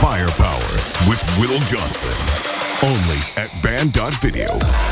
Firepower with Will Johnson. Only at Band.video.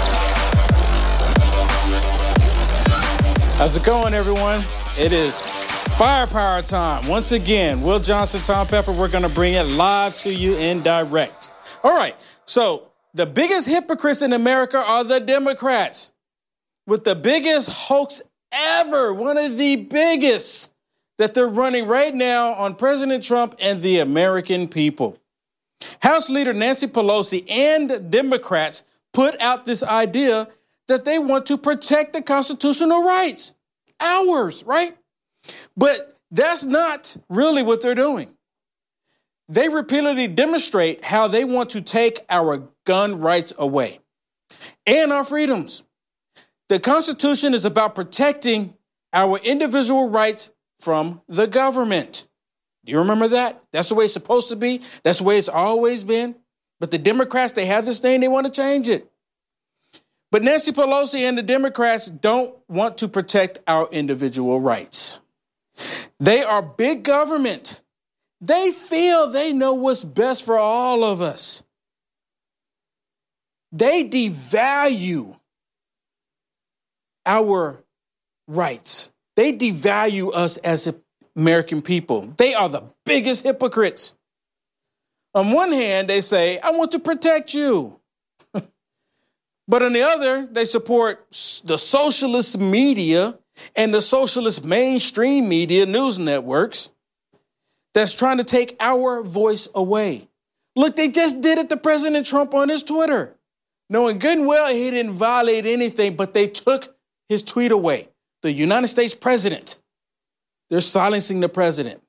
How's it going, everyone? It is Firepower time. Once again, Will Johnson, Tom Pepper, we're going to bring it live to you in direct. All right, so the biggest hypocrites in America are the Democrats, with the biggest hoax ever, one of the biggest that they're running right now on President Trump and the American people. House Leader Nancy Pelosi and Democrats put out this idea that they want to protect the constitutional rights. Ours, right? But that's not really what they're doing. They repeatedly demonstrate how they want to take our gun rights away and our freedoms. The Constitution is about protecting our individual rights from the government. Do you remember that? That's the way it's supposed to be. That's the way it's always been. But the Democrats, they have this thing, they want to change it. But Nancy Pelosi and the Democrats don't want to protect our individual rights. They are big government. They feel they know what's best for all of us. They devalue our rights. They devalue us as American people. They are the biggest hypocrites. On one hand, they say, I want to protect you. But on the other, they support the socialist media and the socialist mainstream media news networks that's trying to take our voice away. Look, they just did it to President Trump on his Twitter. Knowing good and well he didn't violate anything, but they took his tweet away. The United States president. They're silencing the president.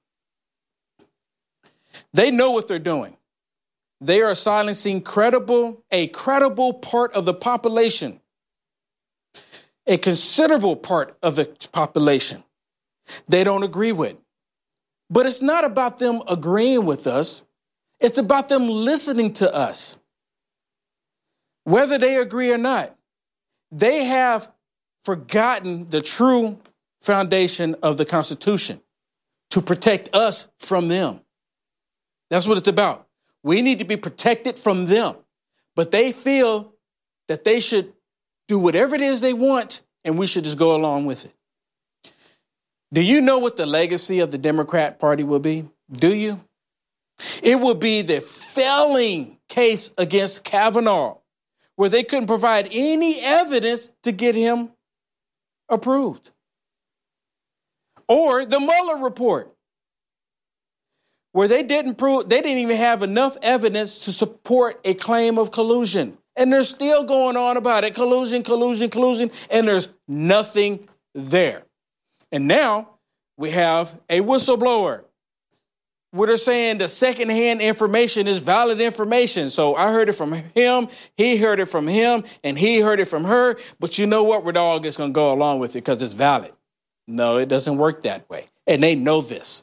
They know what they're doing. They are silencing a credible part of the population, a considerable part of the population they don't agree with. But it's not about them agreeing with us. It's about them listening to us. Whether they agree or not, they have forgotten the true foundation of the Constitution to protect us from them. That's what it's about. We need to be protected from them. But they feel that they should do whatever it is they want, and we should just go along with it. Do you know what the legacy of the Democrat Party will be? Do you? It will be the failing case against Kavanaugh, where they couldn't provide any evidence to get him approved. Or the Mueller report, where they didn't even have enough evidence to support a claim of collusion. And they're still going on about it, collusion, and there's nothing there. And now we have a whistleblower where they're saying the secondhand information is valid information. So I heard it from him, he heard it from him, and he heard it from her. But you know what? We're all just going to go along with it because it's valid. No, it doesn't work that way. And they know this.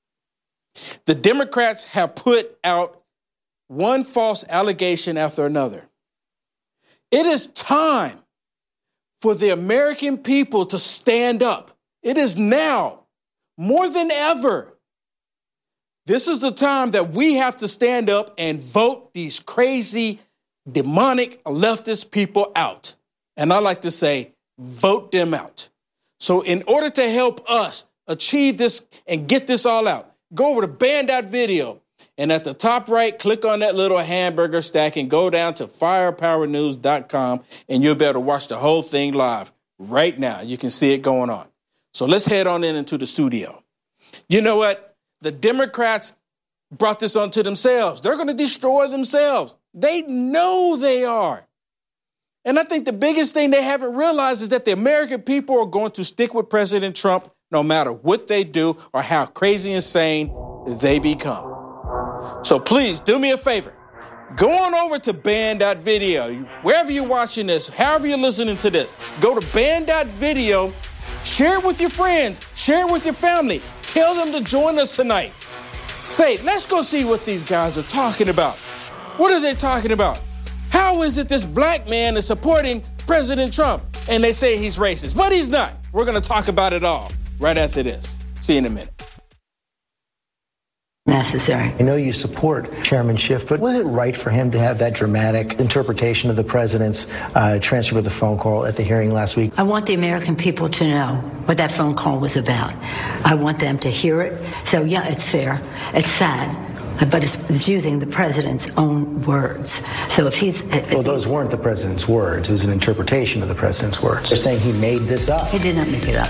The Democrats have put out one false allegation after another. It is time for the American people to stand up. It is now, more than ever. This is the time that we have to stand up and vote these crazy, demonic leftist people out. And I like to say, vote them out. So in order to help us achieve this and get this all out, go over to Band.video, and at the top right, click on that little hamburger stack and go down to firepowernews.com, and you'll be able to watch the whole thing live right now. You can see it going on. So let's head on into the studio. You know what? The Democrats brought this onto themselves. They're going to destroy themselves. They know they are. And I think the biggest thing they haven't realized is that the American people are going to stick with President Trump no matter what they do or how crazy insane they become. So please do me a favor. Go on over to Band.video. Wherever you're watching this, however you're listening to this, go to Band.video, share it with your friends, share it with your family. Tell them to join us tonight. Say, let's go see what these guys are talking about. What are they talking about? How is it this black man is supporting President Trump and they say he's racist? But he's not. We're going to talk about it all right after this. See you in a minute. necessary. I know you support Chairman Schiff, but was it right for him to have that dramatic interpretation of the president's transcript of the phone call at the hearing last week? I want the American people to know what that phone call was about. I want them to hear it. So, yeah, it's fair. It's sad. But it's using the president's own words. So if he's... Well, those weren't the president's words. It was an interpretation of the president's words. They're saying he made this up. He did not make it up.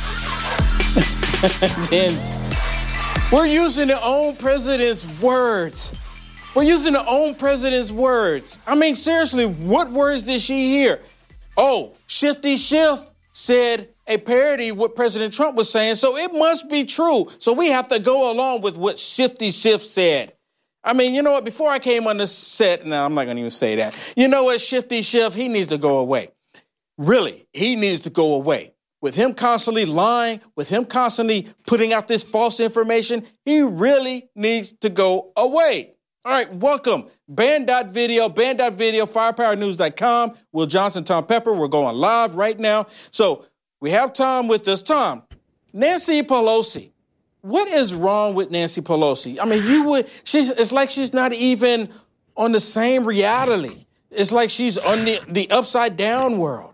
And we're using the own president's words. We're using the own president's words. I mean, seriously, what words did she hear? Oh, Shifty Schiff said a parody of what President Trump was saying, so it must be true. So we have to go along with what Shifty Schiff said. I mean, you know what? Before I came on the set, no, I'm not going to even say that. You know what? Shifty Schiff, he needs to go away. Really, he needs to go away. With him constantly lying, with him constantly putting out this false information, he really needs to go away. All right, welcome. Band.video, firepowernews.com. Will Johnson, Tom Pepper. We're going live right now. So we have Tom with us. Tom, Nancy Pelosi. What is wrong with Nancy Pelosi? I mean, it's like she's not even on the same reality. It's like she's on the upside down world.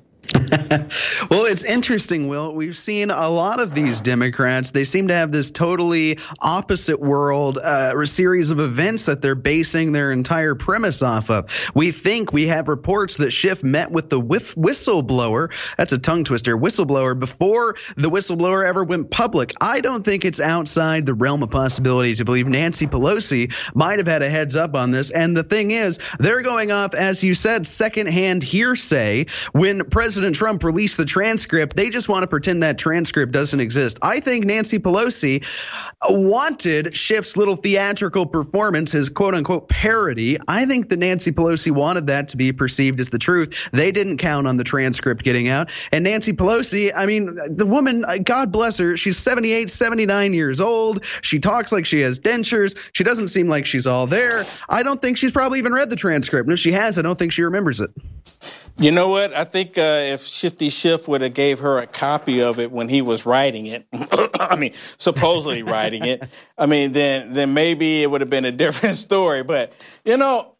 Well, it's interesting, Will. We've seen a lot of these Democrats. They seem to have this totally opposite world, a series of events that they're basing their entire premise off of. We have reports that Schiff met with the whistleblower. That's a tongue twister. Whistleblower before the whistleblower ever went public. I don't think it's outside the realm of possibility to believe Nancy Pelosi might have had a heads up on this. And the thing is, they're going off, as you said, secondhand hearsay. When President Trump released the transcript, they just want to pretend that transcript doesn't exist. I think Nancy Pelosi wanted Schiff's little theatrical performance, his quote-unquote parody. I think that Nancy Pelosi wanted that to be perceived as the truth. They didn't count on the transcript getting out. And Nancy Pelosi, I mean, the woman, God bless her, she's 78, 79 years old. She talks like she has dentures. She doesn't seem like she's all there. I don't think she's probably even read the transcript. And if she has, I don't think she remembers it. You know what? I think if Shifty Schiff would have gave her a copy of it when he was writing it, I mean, supposedly writing it, I mean, then maybe it would have been a different story. But, you know,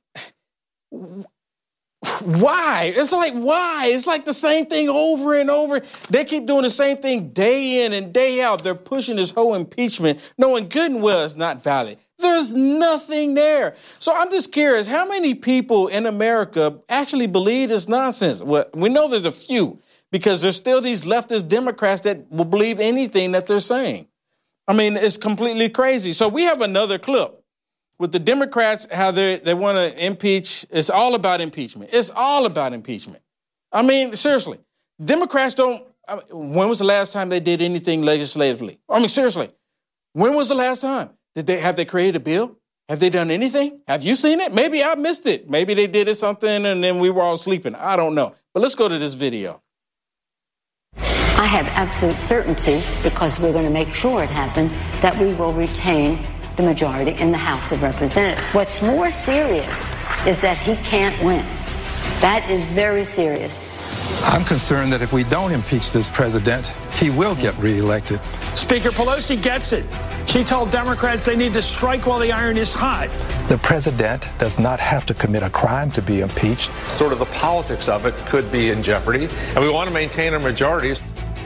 why? It's like, why? It's like the same thing over and over. They keep doing the same thing day in and day out. They're pushing this whole impeachment, knowing good and well it's not valid. There's nothing there. So I'm just curious, how many people in America actually believe this nonsense? Well, we know there's a few, because there's still these leftist Democrats that will believe anything that they're saying. I mean, it's completely crazy. So we have another clip with the Democrats, how they want to impeach. It's all about impeachment. It's all about impeachment. I mean, seriously, Democrats don't. When was the last time they did anything legislatively? I mean, seriously, when was the last time? Have they created a bill? Have they done anything? Have you seen it? Maybe I missed it. Maybe they did something and then we were all sleeping. I don't know. But let's go to this video. I have absolute certainty, because we're going to make sure it happens, that we will retain the majority in the House of Representatives. What's more serious is that he can't win. That is very serious. I'm concerned that if we don't impeach this president, he will get reelected. Speaker Pelosi gets it. She told Democrats they need to strike while the iron is hot. The president does not have to commit a crime to be impeached. Sort of the politics of it could be in jeopardy, and we want to maintain our majorities.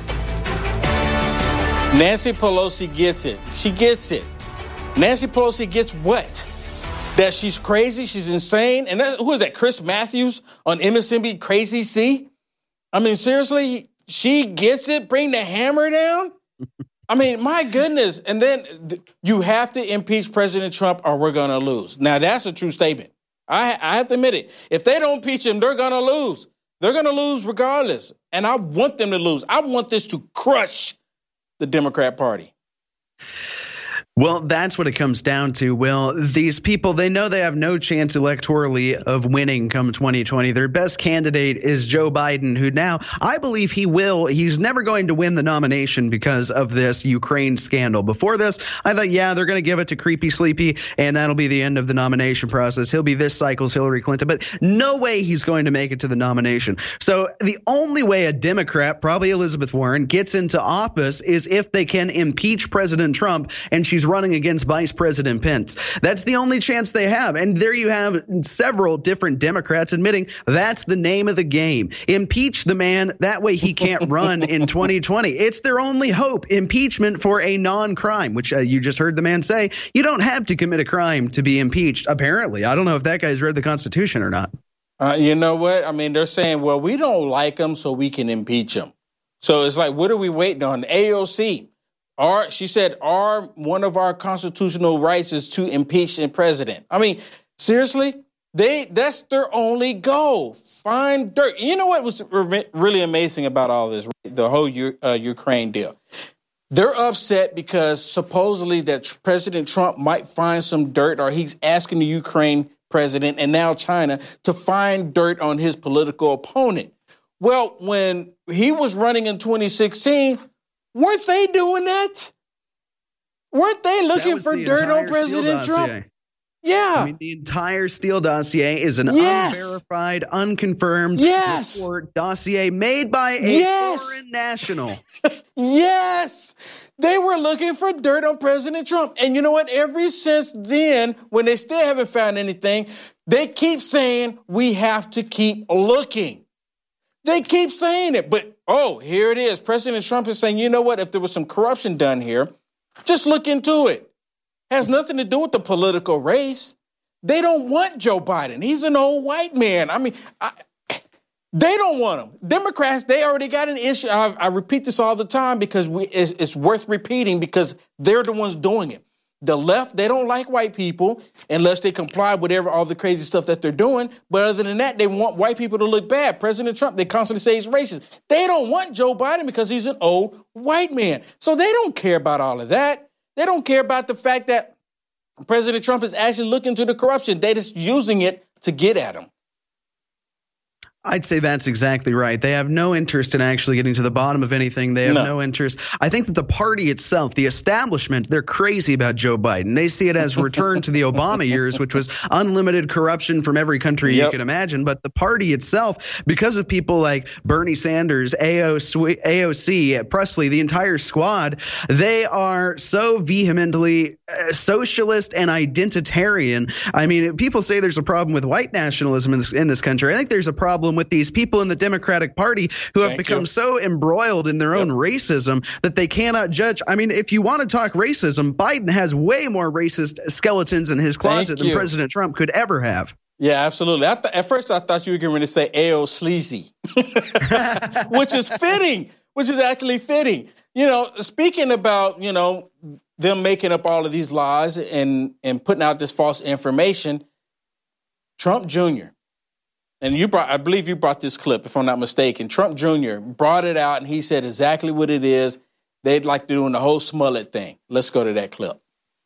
Nancy Pelosi gets it. She gets it. Nancy Pelosi gets what? That she's crazy, she's insane. And who is that, Chris Matthews on MSNBC Crazy C? I mean, seriously, she gets it? Bring the hammer down? I mean, my goodness. And then you have to impeach President Trump or we're going to lose. Now, that's a true statement. I have to admit it. If they don't impeach him, they're going to lose. They're going to lose regardless. And I want them to lose. I want this to crush the Democrat Party. Well, that's what it comes down to, Will. These people, they know they have no chance electorally of winning come 2020. Their best candidate is Joe Biden, who now, I believe he will. He's never going to win the nomination because of this Ukraine scandal. Before this, I thought, yeah, they're going to give it to Creepy Sleepy, and that'll be the end of the nomination process. He'll be this cycle's Hillary Clinton, but no way he's going to make it to the nomination. So the only way a Democrat, probably Elizabeth Warren, gets into office is if they can impeach President Trump, and she's running against Vice President Pence. That's the only chance they have. And there you have several different Democrats admitting that's the name of the game. Impeach the man. That way he can't run in 2020. It's their only hope. Impeachment for a non-crime, which you just heard the man say. You don't have to commit a crime to be impeached, apparently. I don't know if that guy's read the Constitution or not. You know what? I mean, they're saying, well, we don't like him, so we can impeach him. So it's like, what are we waiting on? AOC, she said, one of our constitutional rights is to impeach the president. I mean, seriously, that's their only goal. Find dirt. You know what was really amazing about all this, the whole Ukraine deal? They're upset because supposedly that President Trump might find some dirt, or he's asking the Ukraine president and now China to find dirt on his political opponent. Well, when he was running in 2016, weren't they doing that? Weren't they looking for dirt on President Trump? Yeah. I mean, the entire Steele dossier is an unverified, unconfirmed report dossier made by a foreign national. Yes. They were looking for dirt on President Trump. And you know what? Ever since then, when they still haven't found anything, they keep saying we have to keep looking. They keep saying it. But, here it is. President Trump is saying, you know what? If there was some corruption done here, just look into it. Has nothing to do with the political race. They don't want Joe Biden. He's an old white man. I mean, they don't want him. Democrats, they already got an issue. I repeat this all the time because it's worth repeating because they're the ones doing it. The left, they don't like white people unless they comply with all the crazy stuff that they're doing. But other than that, they want white people to look bad. President Trump, they constantly say he's racist. They don't want Joe Biden because he's an old white man. So they don't care about all of that. They don't care about the fact that President Trump is actually looking into the corruption. They're just using it to get at him. I'd say that's exactly right. They have no interest in actually getting to the bottom of anything. They have no interest. I think that the party itself, the establishment, they're crazy about Joe Biden. They see it as return to the Obama years, which was unlimited corruption from every country you can imagine. But the party itself, because of people like Bernie Sanders, AOC, Presley, the entire squad, they are so vehemently socialist and identitarian. I mean, people say there's a problem with white nationalism in this country. I think there's a problem with these people in the Democratic Party who have become so embroiled in their own racism that they cannot judge. I mean, if you want to talk racism, Biden has way more racist skeletons in his closet than President Trump could ever have. Yeah, absolutely. At first, I thought you were going to say A.O. Sleazy, which is fitting, which is actually fitting. You know, speaking about, them making up all of these lies and putting out this false information, Trump Jr., and I believe you brought this clip, if I'm not mistaken. Trump Jr. brought it out, and he said exactly what it is. They'd like doing the whole Smollett thing. Let's go to that clip.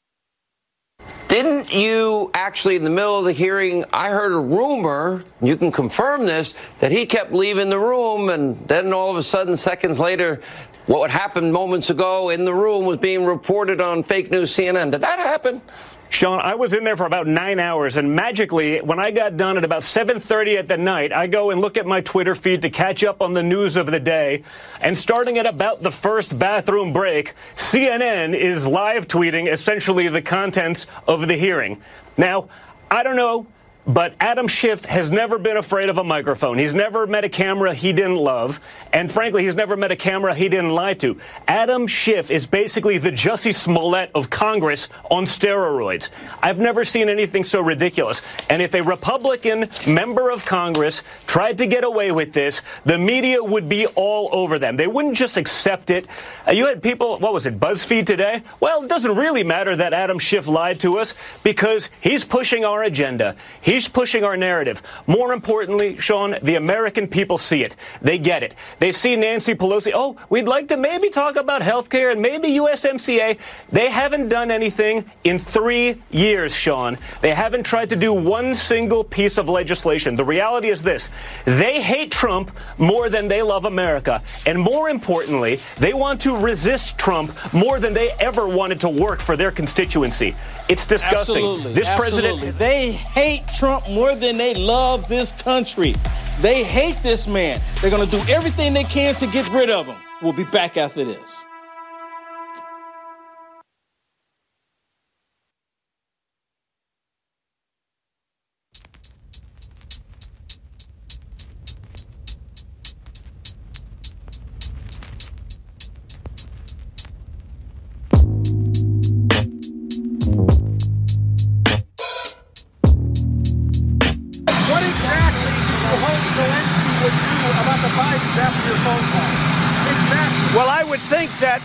Didn't you actually, in the middle of the hearing, I heard a rumor, you can confirm this, that he kept leaving the room, and then all of a sudden, seconds later, what happened moments ago in the room was being reported on fake news CNN. Did that happen? Sean, I was in there for about 9 hours, and magically, when I got done at about 7:30 at the night, I go and look at my Twitter feed to catch up on the news of the day, and starting at about the first bathroom break, CNN is live tweeting essentially the contents of the hearing. Now, I don't know, but Adam Schiff has never been afraid of a microphone. He's never met a camera he didn't love. And frankly, he's never met a camera he didn't lie to. Adam Schiff is basically the Jussie Smollett of Congress on steroids. I've never seen anything so ridiculous. And if a Republican member of Congress tried to get away with this, the media would be all over them. They wouldn't just accept it. You had people, what was it, BuzzFeed today? Well, it doesn't really matter that Adam Schiff lied to us because he's pushing our agenda. He's pushing our narrative. More importantly, Sean, the American people see it. They get it. They see Nancy Pelosi. Oh, we'd like to maybe talk about health care and maybe USMCA. They haven't done anything in 3 years, Sean. They haven't tried to do one single piece of legislation. The reality is this. They hate Trump more than they love America. And more importantly, they want to resist Trump more than they ever wanted to work for their constituency. It's disgusting. Absolutely. This president, they hate Trump more than they love this country. They hate this man. They're going to do everything they can to get rid of him. We'll be back after this.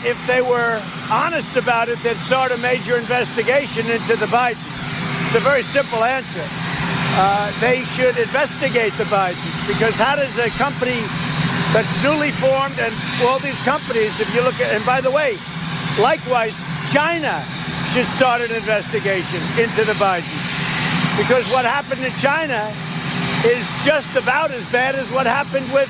if they were honest about it, they'd start a major investigation into the Bidens. It's a very simple answer. They should investigate the Bidens, because how does a company that's newly formed, and all these companies, if you look at, and by the way, likewise, China should start an investigation into the Bidens, because what happened in China is just about as bad as what happened with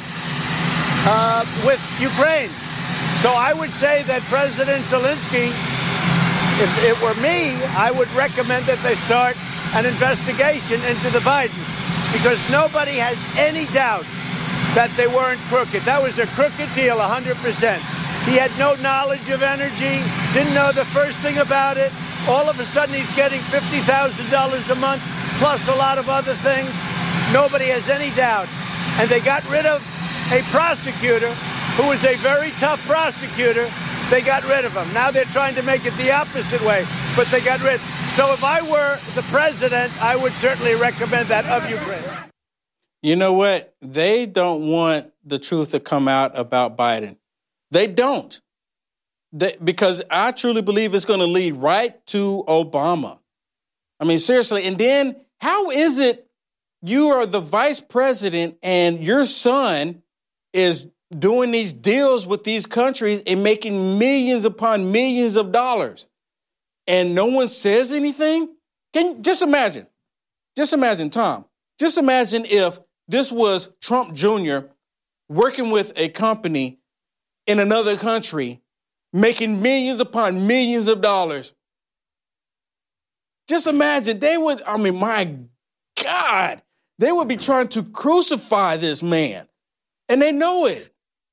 Ukraine. So I would say that President Zelensky, if it were me, I would recommend that they start an investigation into the Bidens, because nobody has any doubt that they weren't crooked. That was a crooked deal, 100%. He had no knowledge of energy, didn't know the first thing about it. All of a sudden, he's getting $50,000 a month, plus a lot of other things. Nobody has any doubt. And they got rid of a prosecutor who was a very tough prosecutor. They got rid of him. Now they're trying to make it the opposite way, but they got rid. So if I were the president, I would certainly recommend that of Ukraine. You know what? They don't want the truth to come out about Biden. They don't. Because I truly believe it's going to lead right to Obama. I mean, seriously. And then how is it you are the vice president and your son is doing these deals with these countries and making millions upon millions of dollars, and no one says anything? Can you just imagine, Tom, just imagine if this was Trump Jr. working with a company in another country, making millions upon millions of dollars. Just imagine my God, they would be trying to crucify this man, and they know it.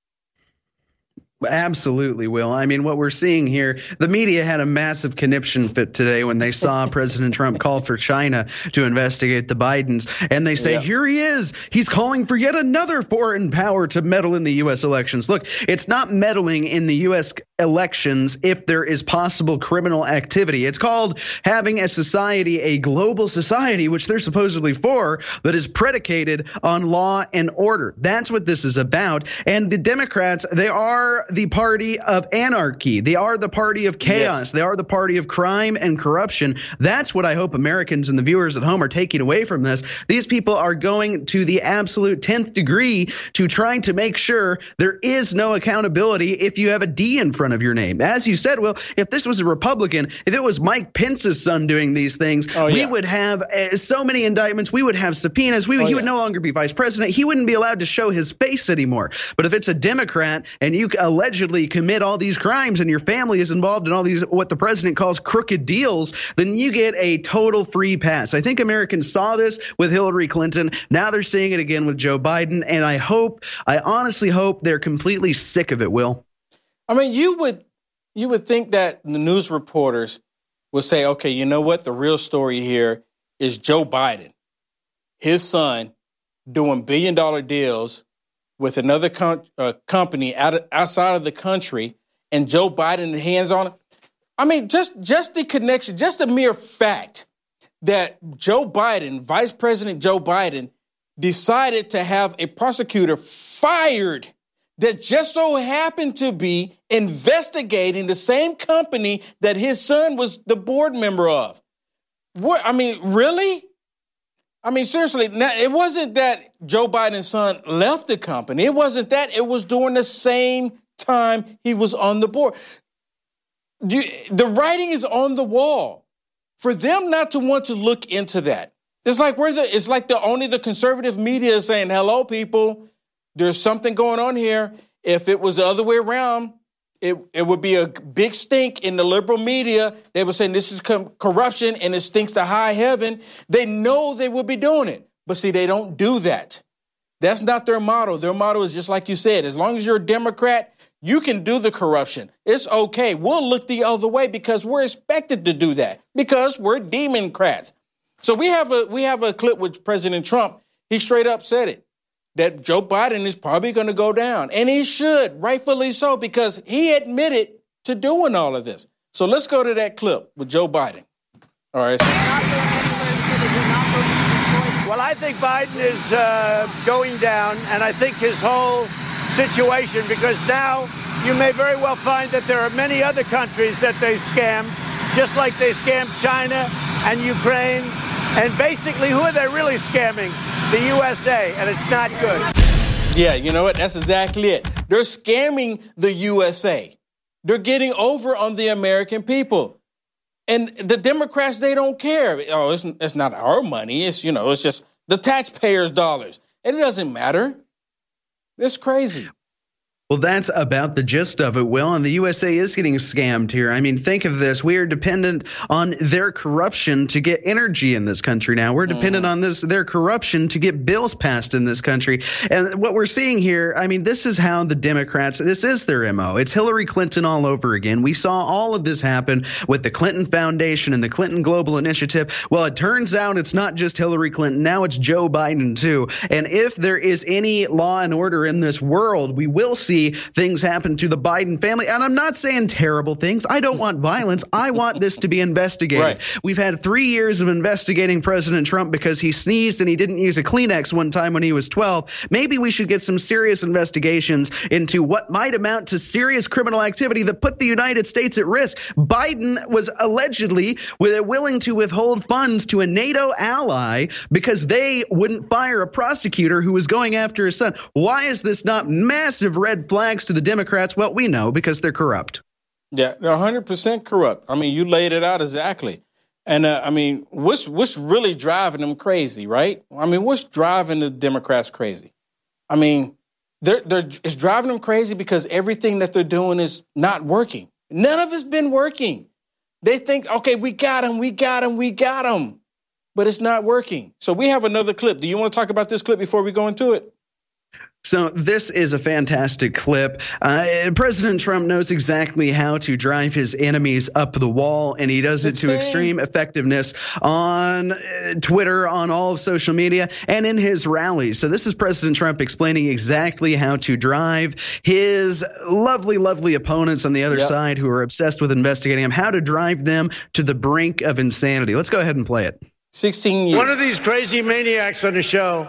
Absolutely, Will. I mean, what we're seeing here, the media had a massive conniption fit today when they saw President Trump call for China to investigate the Bidens. And they say, Here he is. He's calling for yet another foreign power to meddle in the U.S. elections. Look, it's not meddling in the U.S. elections if there is possible criminal activity. It's called having a society, a global society, which they're supposedly for, that is predicated on law and order. That's what this is about. And the Democrats, they are the party of anarchy. They are the party of chaos. Yes. They are the party of crime and corruption. That's what I hope Americans and the viewers at home are taking away from this. These people are going to the absolute 10th degree to trying to make sure there is no accountability if you have a D in front of your name. As you said, Will, if this was a Republican, if it was Mike Pence's son doing these things, we would have so many indictments. We would have subpoenas. He would no longer be vice president. He wouldn't be allowed to show his face anymore. But if it's a Democrat and you allegedly commit all these crimes and your family is involved in all these what the president calls crooked deals, then you get a total free pass. I think Americans saw this with Hillary Clinton. Now they're seeing it again with Joe Biden. And I honestly hope they're completely sick of it, Will. I mean, you would think that the news reporters would say, okay, you know what? The real story here is Joe Biden, his son, doing billion-dollar deals with another company outside of the country, and Joe Biden hands on it. I mean, just the connection, just the mere fact that Joe Biden, Vice President Joe Biden, decided to have a prosecutor fired that just so happened to be investigating the same company that his son was the board member of. What? I mean, really? I mean, seriously, it wasn't that Joe Biden's son left the company. It wasn't that. It was during the same time he was on the board. The writing is on the wall. For them not to want to look into that, it's like only the conservative media is saying, hello, people, there's something going on here. If it was the other way around, it would be a big stink in the liberal media. They were saying this is corruption and it stinks to high heaven. They know they would be doing it. But see, they don't do that. That's not their motto. Their motto is just like you said, as long as you're a Democrat, you can do the corruption. It's okay. We'll look the other way because we're expected to do that because we're Democrats. So we have a clip with President Trump. He straight up said it, that Joe Biden is probably going to go down. And he should, rightfully so, because he admitted to doing all of this. So let's go to that clip with Joe Biden. All right. Well, I think Biden is going down, and I think his whole situation, because now you may very well find that there are many other countries that they scammed, just like they scammed China and Ukraine. And basically, who are they really scamming? The USA, and it's not good. Yeah, you know what? That's exactly it. They're scamming the USA. They're getting over on the American people. And the Democrats, they don't care. Oh, it's not our money. It's just the taxpayers' dollars. And it doesn't matter. It's crazy. Well, that's about the gist of it, Will, and the USA is getting scammed here. I mean, think of this. We are dependent on their corruption to get energy in this country now. We're dependent on their corruption to get bills passed in this country. And what we're seeing here, I mean, this is how the Democrats, this is their MO. It's Hillary Clinton all over again. We saw all of this happen with the Clinton Foundation and the Clinton Global Initiative. Well, it turns out it's not just Hillary Clinton. Now it's Joe Biden, too. And if there is any law and order in this world, we will see things happen to the Biden family. And I'm not saying terrible things. I don't want violence. I want this to be investigated. Right. We've had 3 years of investigating President Trump because he sneezed and he didn't use a Kleenex one time when he was 12. Maybe we should get some serious investigations into what might amount to serious criminal activity that put the United States at risk. Biden was allegedly willing to withhold funds to a NATO ally because they wouldn't fire a prosecutor who was going after his son. Why is this not massive red flags to the Democrats? Well, we know because they're corrupt. Yeah, they're 100% corrupt. I mean, you laid it out exactly. And I mean, what's really driving them crazy, right? I mean, what's driving the Democrats crazy? I mean, it's driving them crazy because everything that they're doing is not working. None of it's been working. They think, okay, we got him. But it's not working. So we have another clip. Do you want to talk about this clip before we go into it? So this is a fantastic clip. President Trump knows exactly how to drive his enemies up the wall, and he does it to extreme effectiveness on Twitter, on all of social media, and in his rallies. So this is President Trump explaining exactly how to drive his lovely, lovely opponents on the other side who are obsessed with investigating him, how to drive them to the brink of insanity. Let's go ahead and play it. 16 years. One of these crazy maniacs on the show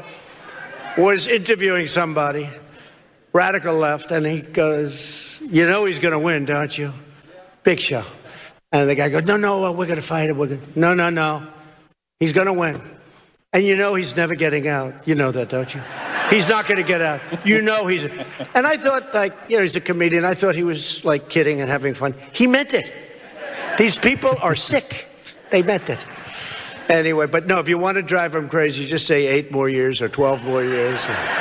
was interviewing somebody, radical left, and he goes, you know he's going to win, don't you? Big show. And the guy goes, no, we're going to fight him. No. He's going to win. And you know he's never getting out. You know that, don't you? He's not going to get out. You know he's... And I thought, he's a comedian. I thought he was, kidding and having fun. He meant it. These people are sick. They meant it. Anyway, but no, if you want to drive him crazy, just say 8 more years or 12 more years.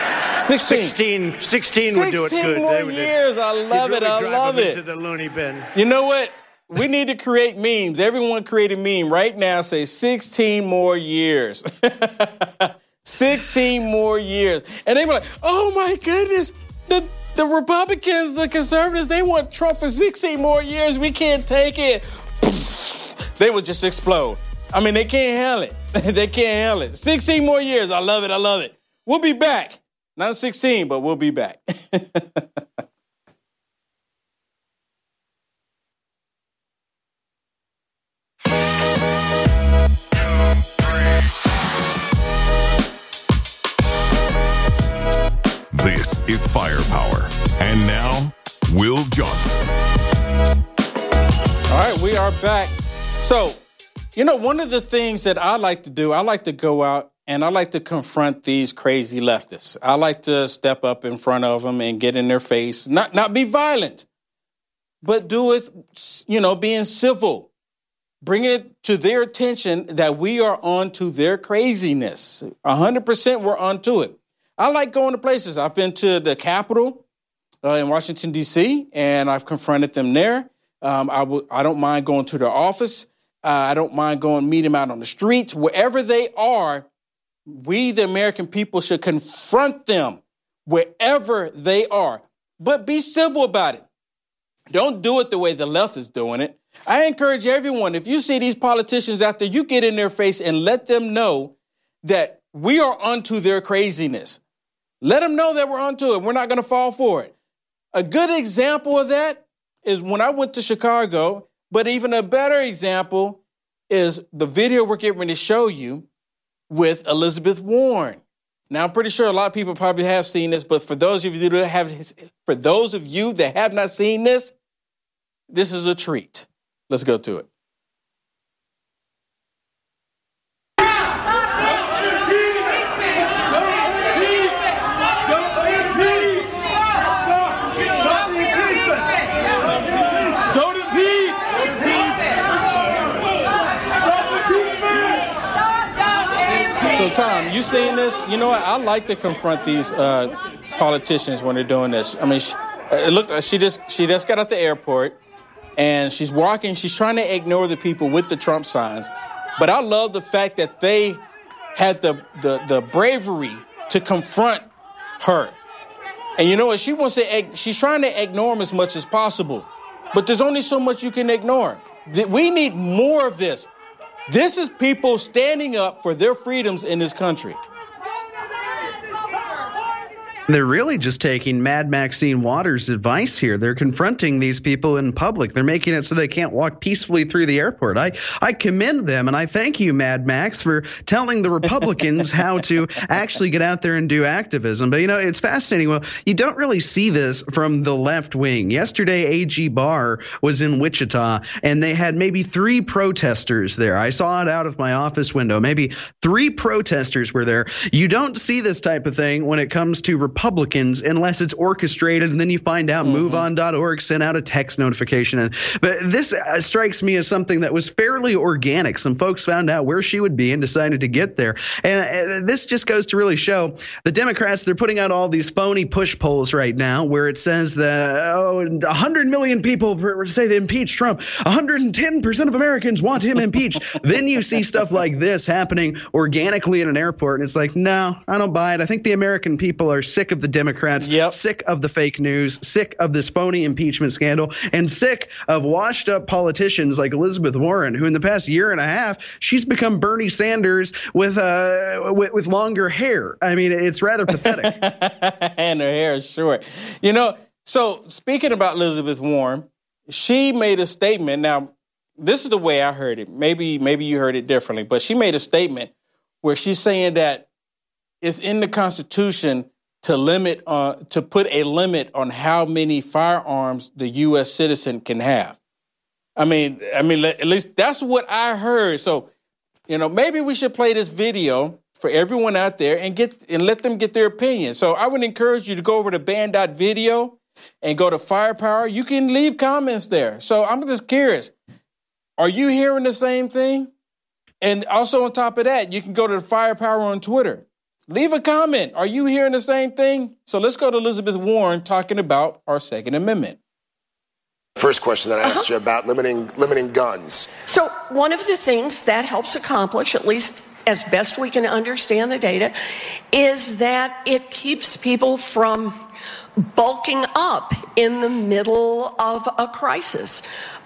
16 would do it good. 16 more years. I love it. I love it. Into the loony bin. You know what? We need to create memes. Everyone create a meme right now. Say 16 more years. 16 more years. And they were like, oh, my goodness. The Republicans, the conservatives, they want Trump for 16 more years. We can't take it. They would just explode. I mean, they can't handle it. They can't handle it. 16 more years. I love it. We'll be back. Not 16, but we'll be back. This is Firepower. And now, Will Johnson. All right, we are back. So, one of the things that I like to do, I like to go out and I like to confront these crazy leftists. I like to step up in front of them and get in their face, not be violent, but do it, being civil, bringing it to their attention that we are on to their craziness. 100% we're onto it. I like going to places. I've been to the Capitol in Washington, D.C., and I've confronted them there. I don't mind going to their office. I don't mind going meet them out on the streets. Wherever they are, we, the American people, should confront them wherever they are. But be civil about it. Don't do it the way the left is doing it. I encourage everyone, if you see these politicians out there, you get in their face and let them know that we are onto their craziness. Let them know that we're onto it. We're not going to fall for it. A good example of that is when I went to Chicago, but even a better example is the video we're getting ready to show you with Elizabeth Warren. Now, I'm pretty sure a lot of people probably have seen this, but for those of you that have not seen this is a treat. Let's go to it. So, Tom, you seen this? You know what? I like to confront these politicians when they're doing this. I mean, it looked like she just got out the airport, and she's walking. She's trying to ignore the people with the Trump signs. But I love the fact that they had the bravery to confront her. And you know what? She's trying to ignore them as much as possible. But there's only so much you can ignore. We need more of this. This is people standing up for their freedoms in this country. They're really just taking Mad Maxine Waters' advice here. They're confronting these people in public. They're making it so they can't walk peacefully through the airport. I commend them, and I thank you, Mad Max, for telling the Republicans how to actually get out there and do activism. But, you know, it's fascinating. Well, you don't really see this from the left wing. Yesterday, A.G. Barr was in Wichita, and they had maybe 3 protesters there. I saw it out of my office window. Maybe 3 protesters were there. You don't see this type of thing when it comes to Republicans unless it's orchestrated, and then you find out MoveOn.org sent out a text notification. But this strikes me as something that was fairly organic. Some folks found out where she would be and decided to get there. And this just goes to really show the Democrats, they're putting out all these phony push polls right now where it says that 100 million people say they impeach Trump. 110% of Americans want him impeached. Then you see stuff like this happening organically in an airport, and it's like, no, I don't buy it. I think the American people are sick of the Democrats, sick of the fake news, sick of this phony impeachment scandal, and sick of washed up politicians like Elizabeth Warren, who in the past year and a half, she's become Bernie Sanders with longer hair. I mean, it's rather pathetic. And her hair is short. You know, so speaking about Elizabeth Warren, she made a statement. Now, this is the way I heard it. Maybe you heard it differently, but she made a statement where she's saying that it's in the Constitution to put a limit on how many firearms the U.S. citizen can have. I mean, at least that's what I heard. So, you know, maybe we should play this video for everyone out there and let them get their opinion. So I would encourage you to go over to band.video and go to Firepower. You can leave comments there. So I'm just curious, are you hearing the same thing? And also on top of that, you can go to the Firepower on Twitter. Leave a comment. Are you hearing the same thing? So let's go to Elizabeth Warren talking about our Second Amendment. First question that I asked you about limiting guns. So one of the things that helps accomplish, at least as best we can understand the data, is that it keeps people from bulking up in the middle of a crisis,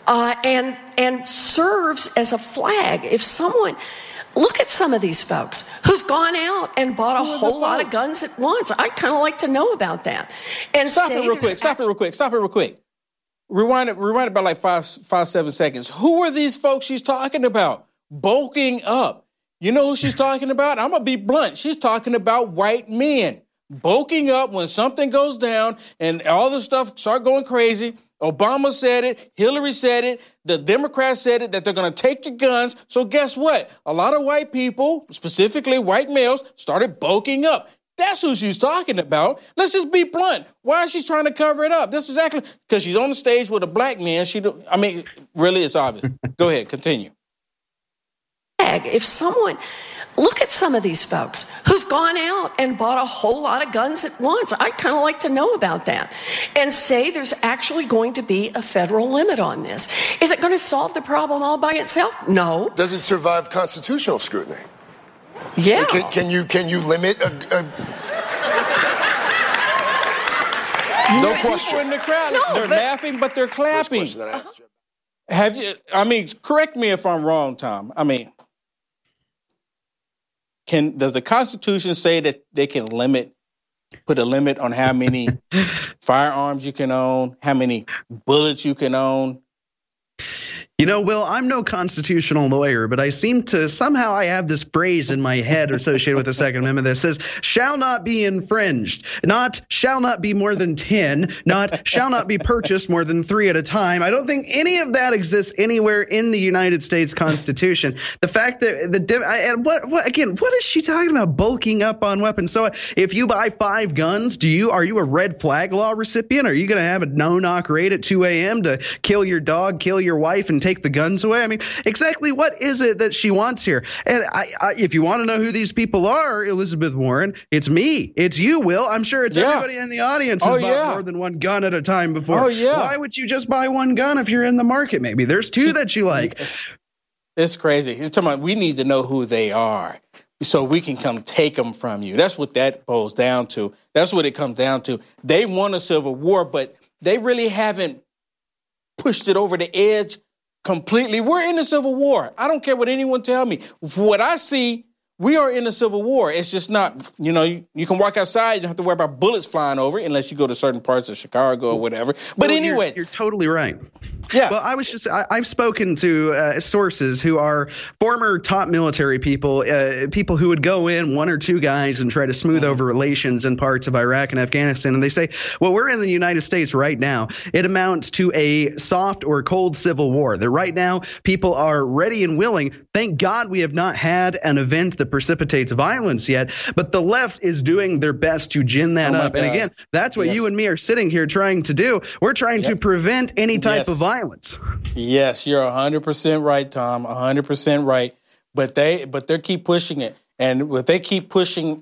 and serves as a flag. If someone... Look at some of these folks who've gone out and bought a whole lot of guns at once. I'd kind of like to know about that. And Stop it real quick. Rewind it by like 5-7 seconds. Who are these folks she's talking about? Bulking up. You know who she's talking about? I'm going to be blunt. She's talking about white men. Bulking up when something goes down and all the stuff start going crazy. Obama said it. Hillary said it. The Democrats said it, that they're going to take your guns. So guess what? A lot of white people, specifically white males, started bulking up. That's who she's talking about. Let's just be blunt. Why is she trying to cover it up? This is exactly because she's on the stage with a black man. Really, it's obvious. Go ahead, continue. If someone... Look at some of these folks who've gone out and bought a whole lot of guns at once. I'd kind of like to know about that. And say there's actually going to be a federal limit on this. Is it going to solve the problem all by itself? No. Does it survive constitutional scrutiny? Yeah. Can you limit a... No question. In the crowd, they're laughing, but they're clapping. First question that I asked you. Correct me if I'm wrong, Tom. Does the Constitution say that they can put a limit on how many firearms you can own, how many bullets you can own? You know, Will, I'm no constitutional lawyer, but I seem to somehow I have this phrase in my head associated with the Second Amendment that says, shall not be infringed, not shall not be more than 10, not shall not be purchased more than 3 at a time. I don't think any of that exists anywhere in the United States Constitution. The fact that what is she talking about? Bulking up on weapons. So if you buy 5 guns, are you a red flag law recipient? Are you going to have a no-knock raid at 2 a.m. to kill your dog, kill your wife, and take the guns away? I mean, exactly what is it that she wants here? And if you want to know who these people are, Elizabeth Warren, it's me. It's you, Will. I'm sure it's everybody in the audience has bought more than 1 gun at a time before. Oh, yeah. Why would you just buy 1 gun if you're in the market? Maybe there's 2 that you like. It's crazy. You're talking about we need to know who they are so we can come take them from you. That's what that boils down to. That's what it comes down to. They want a civil war, but they really haven't pushed it over the edge completely. We're in a civil war. I don't care what anyone tell me. For what I see, we are in a civil war. It's just not, you can walk outside. You don't have to worry about bullets flying over unless you go to certain parts of Chicago or whatever. But anyway. You're totally right. Yeah. Well, I've spoken to sources who are former top military people, people who would go in 1 or 2 guys and try to smooth over relations in parts of Iraq and Afghanistan. And they say, well, we're in the United States right now. It amounts to a soft or cold civil war. That right now people are ready and willing. Thank God we have not had an event that precipitates violence yet. But the left is doing their best to gin that up. And again, that's what you and me are sitting here trying to do. We're trying to prevent any type of violence. Yes, you're 100% right, Tom. 100% right. But they keep pushing it, and if they keep pushing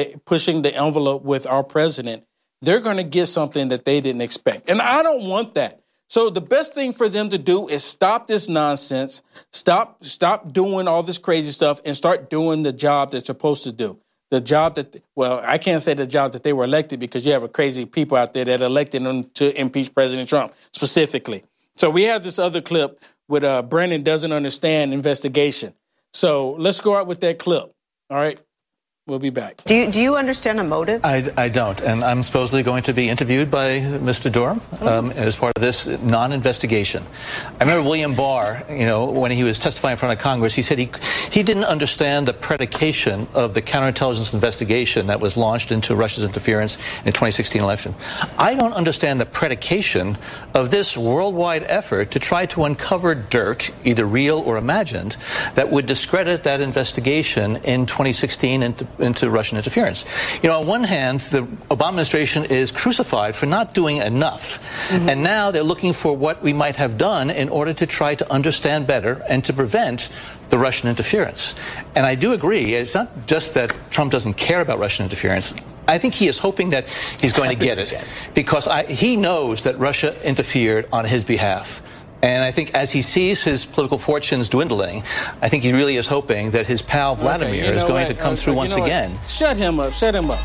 the envelope with our president, they're going to get something that they didn't expect, and I don't want that. So the best thing for them to do is stop this nonsense, stop doing all this crazy stuff, and start doing the job they're supposed to do. The job I can't say the job that they were elected because you have crazy people out there that elected them to impeach President Trump specifically. So we have this other clip with Brennan doesn't understand investigation. So let's go out with that clip. All right. We'll be back. Do you understand a motive? I don't, and I'm supposedly going to be interviewed by Mr. Durham as part of this non-investigation. I remember William Barr, when he was testifying in front of Congress, he said he didn't understand the predication of the counterintelligence investigation that was launched into Russia's interference in the 2016 election. I don't understand the predication of this worldwide effort to try to uncover dirt, either real or imagined, that would discredit that investigation in 2016 into Russian interference. On one hand, the Obama administration is crucified for not doing enough. Mm-hmm. And now they're looking for what we might have done in order to try to understand better and to prevent the Russian interference. And I do agree, it's not just that Trump doesn't care about Russian interference. I think he is hoping that he's going to get it because he knows that Russia interfered on his behalf. And I think as he sees his political fortunes dwindling, I think he really is hoping that his pal Vladimir is going to come through once again. Shut him up. Shut him up.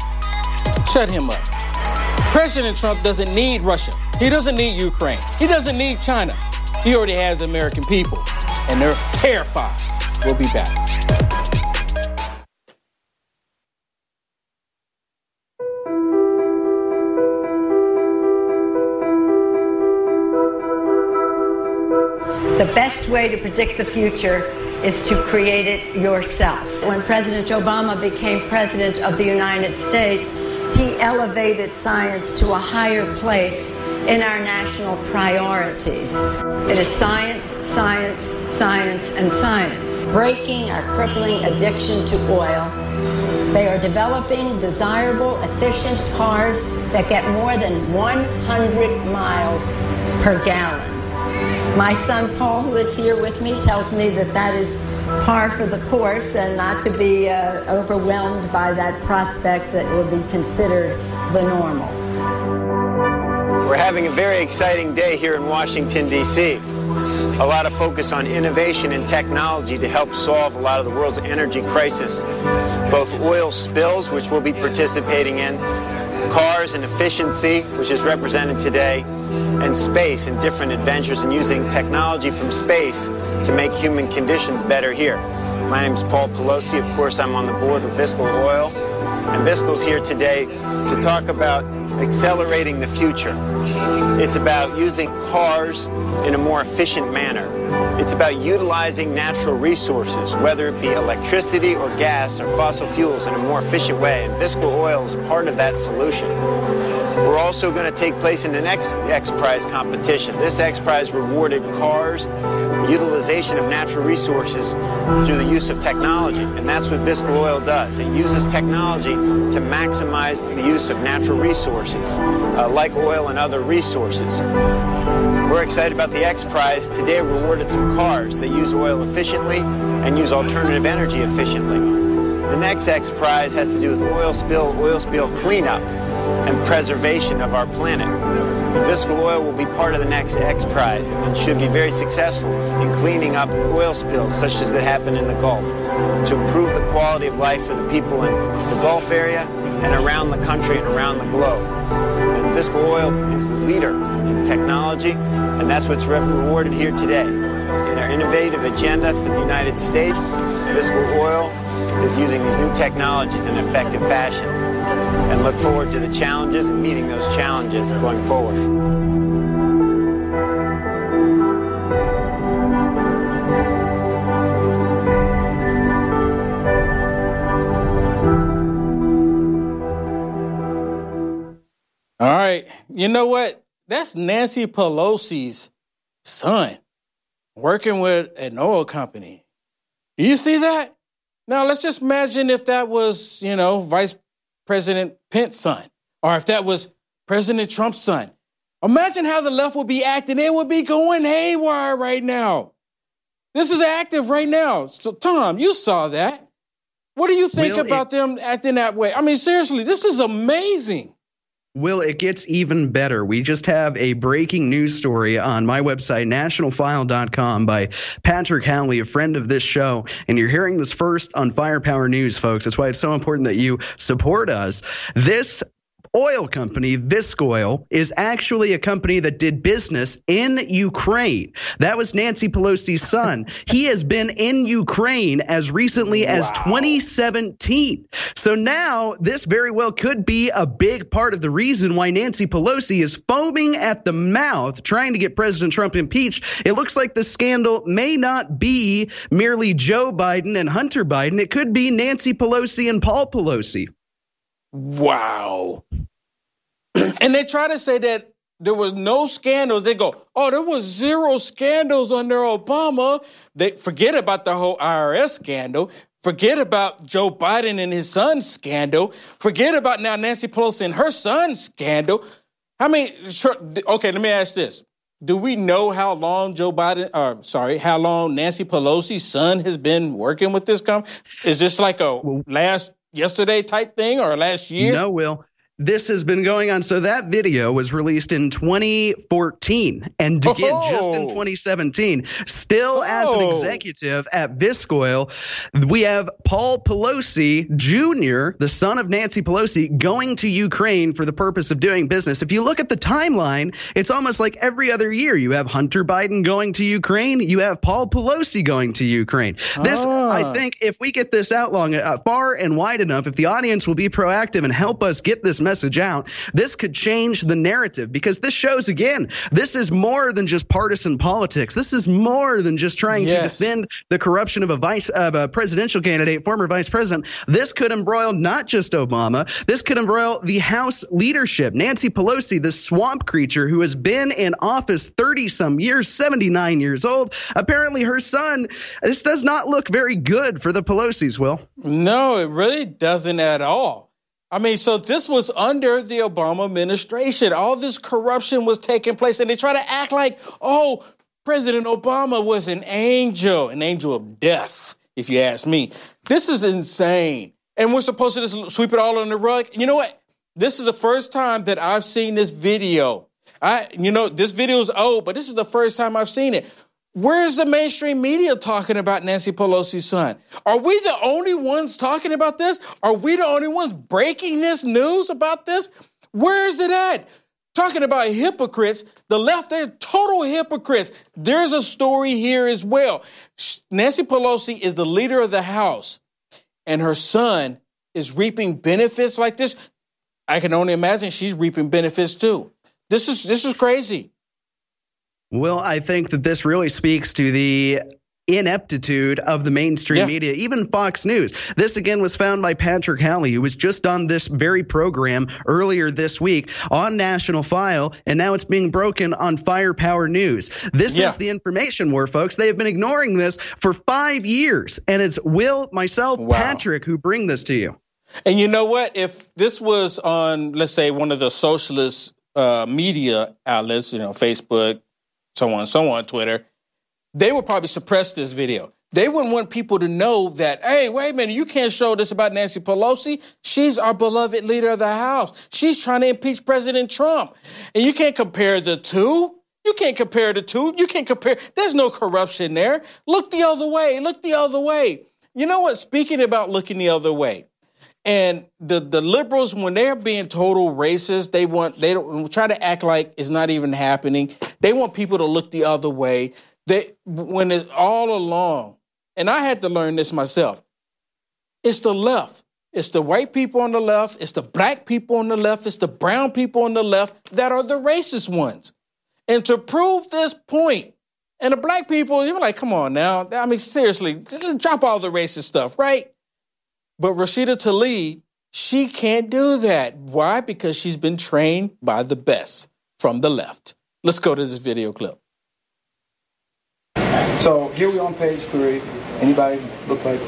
Shut him up. President Trump doesn't need Russia. He doesn't need Ukraine. He doesn't need China. He already has the American people, and they're terrified. We'll be back. The best way to predict the future is to create it yourself. When President Obama became president of the United States, he elevated science to a higher place in our national priorities. It is science, science, science, and science. Breaking our crippling addiction to oil. They are developing desirable, efficient cars that get more than 100 miles per gallon. My son Paul, who is here with me, tells me that is par for the course and not to be overwhelmed by that prospect that will be considered the normal. We're having a very exciting day here in Washington, D.C. A lot of focus on innovation and technology to help solve a lot of the world's energy crisis. Both oil spills, which we'll be participating in, cars and efficiency, which is represented today, and space and different adventures in using technology from space to make human conditions better here. My name is Paul Pelosi. Of course, I'm on the board of Viscal Oil. And Viscal's here today to talk about accelerating the future. It's about using cars in a more efficient manner. It's about utilizing natural resources, whether it be electricity or gas or fossil fuels, in a more efficient way. And Viscal Oil is part of that solution. We're also going to take place in the next X Prize competition. This X Prize rewarded cars, utilization of natural resources through the use of technology. And that's what Viscal Oil does. It uses technology to maximize the use of natural resources, like oil and other resources. We're excited about the X Prize. Today we awarded some cars that use oil efficiently and use alternative energy efficiently. The next X Prize has to do with oil spill cleanup and preservation of our planet. Viscal Oil will be part of the next X Prize and should be very successful in cleaning up oil spills such as that happen in the Gulf to improve the quality of life for the people in the Gulf area and around the country and around the globe. And Viscal Oil is the leader in technology, and that's what's rewarded here today. In our innovative agenda for the United States, Viscal Oil is using these new technologies in an effective fashion, and look forward to the challenges and meeting those challenges going forward. All right. You know what? That's Nancy Pelosi's son working with an oil company. Do you see that? Now, let's just imagine if that was, Vice President Pence's son, or if that was President Trump's son. Imagine how the left would be acting. It would be going haywire right now. This is active right now. So, Tom, you saw that. What do you think about them acting that way? I mean, seriously, this is amazing. Will, it gets even better. We just have a breaking news story on my website, nationalfile.com, by Patrick Howley, a friend of this show. And you're hearing this first on Firepower News, folks. That's why it's so important that you support us. This oil company, Viscoil, is actually a company that did business in Ukraine. That was Nancy Pelosi's son. He has been in Ukraine as recently as 2017. So now this very well could be a big part of the reason why Nancy Pelosi is foaming at the mouth trying to get President Trump impeached. It looks like the scandal may not be merely Joe Biden and Hunter Biden. It could be Nancy Pelosi and Paul Pelosi. Wow. And they try to say that there was no scandals. They go, there was zero scandals under Obama. They forget about the whole IRS scandal. Forget about Joe Biden and his son's scandal. Forget about now Nancy Pelosi and her son's scandal. Okay, let me ask this. Do we know how long how long Nancy Pelosi's son has been working with this company? Is this like a yesterday type thing or last year? No, Will. This has been going on. So that video was released in 2014 and again just in 2017. Still as an executive at Viscoil, we have Paul Pelosi Jr., the son of Nancy Pelosi, going to Ukraine for the purpose of doing business. If you look at the timeline, it's almost like every other year. You have Hunter Biden going to Ukraine. You have Paul Pelosi going to Ukraine. I think if we get this out far and wide enough, if the audience will be proactive and help us get this message out, this could change the narrative, because this shows, again, this is more than just partisan politics. This is more than just trying to defend the corruption of a presidential candidate, former vice president. This could embroil not just Obama. This could embroil the House leadership. Nancy Pelosi, the swamp creature who has been in office 30-some years, 79 years old. Apparently her son, this does not look very good for the Pelosi's, Will. No, it really doesn't at all. I mean, so this was under the Obama administration. All this corruption was taking place, and they try to act like, President Obama was an angel of death, if you ask me. This is insane. And we're supposed to just sweep it all under the rug. You know what? This is the first time that I've seen this video. This video is old, but this is the first time I've seen it. Where's the mainstream media talking about Nancy Pelosi's son? Are we the only ones talking about this? Are we the only ones breaking this news about this? Where is it at? Talking about hypocrites, the left, they're total hypocrites. There's a story here as well. Nancy Pelosi is the leader of the House, and her son is reaping benefits like this, I can only imagine she's reaping benefits too. This is crazy. Well, I think that this really speaks to the ineptitude of the mainstream media, even Fox News. This again was found by Patrick Halley, who was just on this very program earlier this week on National File, and now it's being broken on Firepower News. This is the information war, folks. They have been ignoring this for 5 years, and it's Will, myself, Patrick, who bring this to you. And you know what? If this was on, let's say, one of the socialist media outlets, Facebook, so on, Twitter, they would probably suppress this video. They wouldn't want people to know that, hey, wait a minute, you can't show this about Nancy Pelosi. She's our beloved leader of the House. She's trying to impeach President Trump. And you can't compare the two. You can't compare. There's no corruption there. Look the other way. You know what? Speaking about looking the other way, and the liberals, when they're being total racist, they don't try to act like it's not even happening. They want people to look the other way. When it's all along, and I had to learn this myself, it's the left. It's the white people on the left. It's the black people on the left. It's the brown people on the left that are the racist ones. And to prove this point, and the black people, you're like, come on now. I mean, seriously, drop all the racist stuff, right? But Rashida Tlaib, she can't do that. Why? Because she's been trained by the best from the left. Let's go to this video clip. So here we are on page 3. Anybody look like?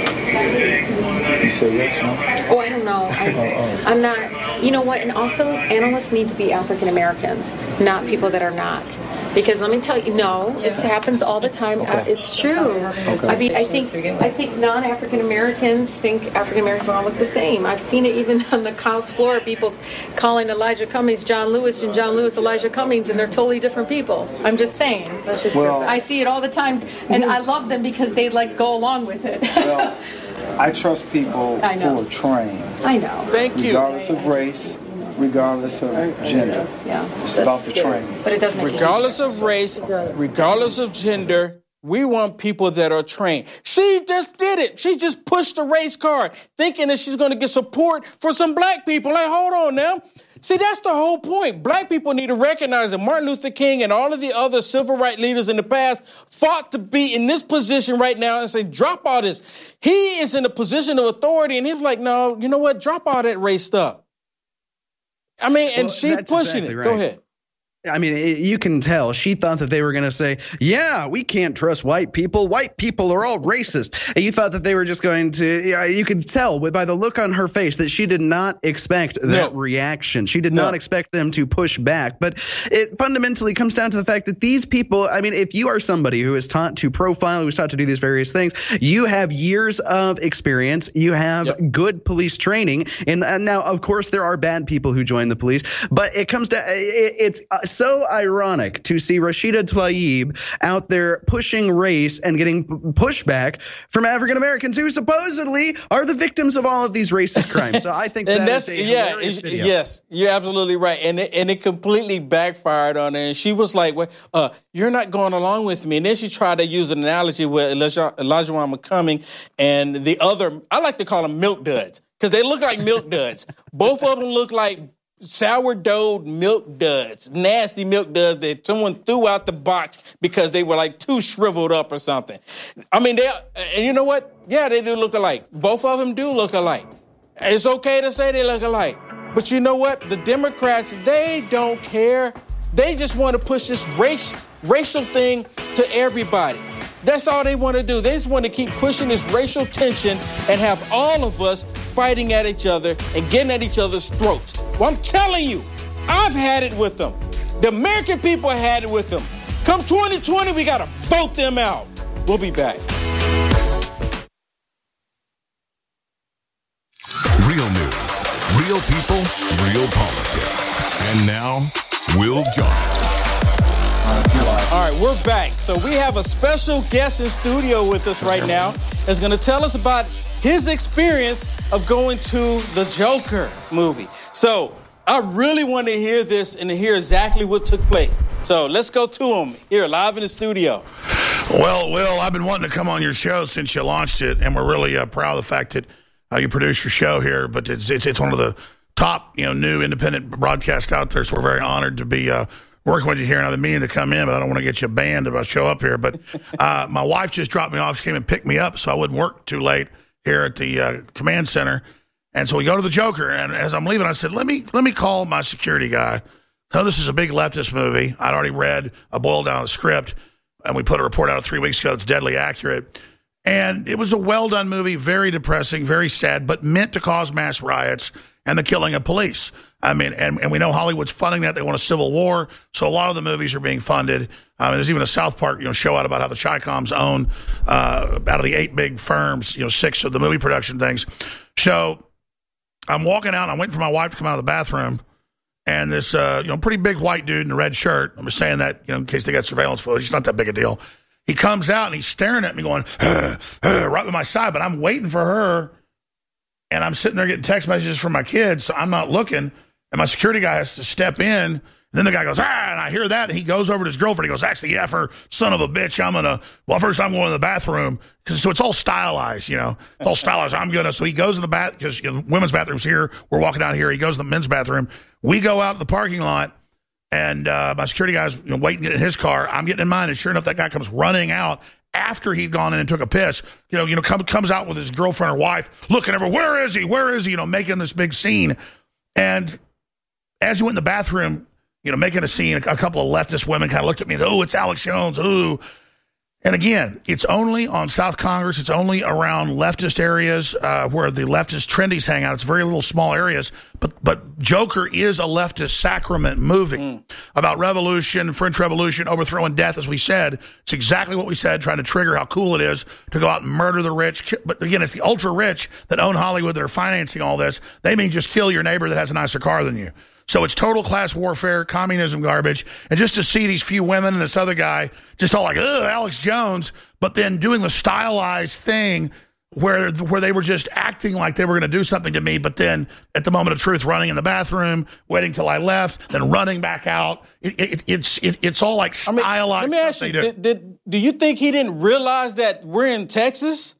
You say yes, no? Oh, I don't know. I'm not. You know what? And also, analysts need to be African Americans, not people that are not. Because let me tell you, no, it happens all the time. Okay. It's true. Okay. I mean, I think non-African Americans think African Americans all look the same. I've seen it even on the House floor, people calling Elijah Cummings John Lewis and John Lewis Elijah Cummings, and they're totally different people. I'm just saying. Well, I see it all the time, and I love them because they go along with it. Well, I trust people who are trained. I know. Thank you. Regardless of race, regardless of gender. It's about the training. But it doesn't make regardless of race, regardless of gender, we want people that are trained. She just did it. She just pushed the race card, thinking that she's going to get support for some black people. Like, hold on now. See, that's the whole point. Black people need to recognize that Martin Luther King and all of the other civil rights leaders in the past fought to be in this position right now and say, drop all this. He is in a position of authority, and he was like, no, you know what? Drop all that race stuff. I mean, and she's pushing it. Right. Go ahead. I mean, you can tell she thought that they were going to say, yeah, we can't trust white people. White people are all racist. And you thought that they were just going to, you could tell by the look on her face that she did not expect that reaction. She did not expect them to push back. But it fundamentally comes down to the fact that these people, I mean, if you are somebody who is taught to profile, who's taught to do these various things, you have years of experience. You have good police training. And now, of course, there are bad people who join the police. But it comes down, it's so ironic to see Rashida Tlaib out there pushing race and getting pushback from African Americans who supposedly are the victims of all of these racist crimes. So I think that's a hilarious video. Yes, you're absolutely right, and it completely backfired on her. And she was like, "Well, you're not going along with me." And then she tried to use an analogy with Elijah McCumming and the other. I like to call them milk duds because they look like milk duds. Both of them look like sourdough milk duds, nasty milk duds that someone threw out the box because they were like too shriveled up or something. I mean, and you know what? Yeah, they do look alike. Both of them do look alike. It's okay to say they look alike. But you know what? The Democrats, they don't care. They just want to push this racial thing to everybody. That's all they want to do. They just want to keep pushing this racial tension and have all of us fighting at each other and getting at each other's throats. Well, I'm telling you, I've had it with them. The American people had it with them. Come 2020, we got to vote them out. We'll be back. Real news, real people, real politics. And now, Will Johnson. All right, we're back. So we have a special guest in studio with us right now that's going to tell us about his experience of going to the Joker movie. So I really want to hear this and to hear exactly what took place. So let's go to him here live in the studio. Well, Will, I've been wanting to come on your show since you launched it, and we're really proud of the fact that you produce your show here, but it's one of the top, new independent broadcasts out there, so we're very honored to be working with you here, and I've been meaning to come in, but I don't want to get you banned if I show up here. But my wife just dropped me off. She came and picked me up so I wouldn't work too late here at the command center. And so we go to the Joker, and as I'm leaving, I said, let me call my security guy. I know this is a big leftist movie. I'd already read a boiled down script, and we put a report out 3 weeks ago. It's deadly accurate. And it was a well-done movie, very depressing, very sad, but meant to cause mass riots and the killing of police. I mean, and we know Hollywood's funding that. They want a civil war, so a lot of the movies are being funded. There's even a South Park, show out about how the Chi-Coms own, out of the 8 big firms, 6 of the movie production things. So I'm walking out, and I'm waiting for my wife to come out of the bathroom, and this, pretty big white dude in a red shirt, I'm just saying that, in case they got surveillance footage, it's not that big a deal. He comes out, and he's staring at me going, right by my side, but I'm waiting for her, and I'm sitting there getting text messages from my kids, so I'm not looking. And my security guy has to step in. And then the guy goes, and I hear that. And he goes over to his girlfriend. He goes, that's the effer, son of a bitch. First I'm going to the bathroom. So it's all stylized, It's all stylized. So he goes in the bath, because women's bathroom's here. We're walking out here. He goes to the men's bathroom. We go out to the parking lot. And my security guy's waiting in his car. I'm getting in mine. And sure enough, that guy comes running out after he'd gone in and took a piss. Comes out with his girlfriend or wife, looking over, where is he? Where is he? Making this big scene. And as he went in the bathroom, making a scene, a couple of leftist women kind of looked at me and said, it's Alex Jones, ooh. And again, it's only on South Congress. It's only around leftist areas where the leftist trendies hang out. It's very little small areas. But Joker is a leftist sacrament movie about revolution, French Revolution, overthrowing death, as we said. It's exactly what we said, trying to trigger how cool it is to go out and murder the rich. But again, it's the ultra-rich that own Hollywood that are financing all this. They mean just kill your neighbor that has a nicer car than you. So it's total class warfare, communism garbage. And just to see these few women and this other guy just all like, ugh, Alex Jones, but then doing the stylized thing where they were just acting like they were going to do something to me, but then at the moment of truth, running in the bathroom, waiting till I left, then running back out. It's all like stylized. Let me ask you, do you think he didn't realize that we're in Texas?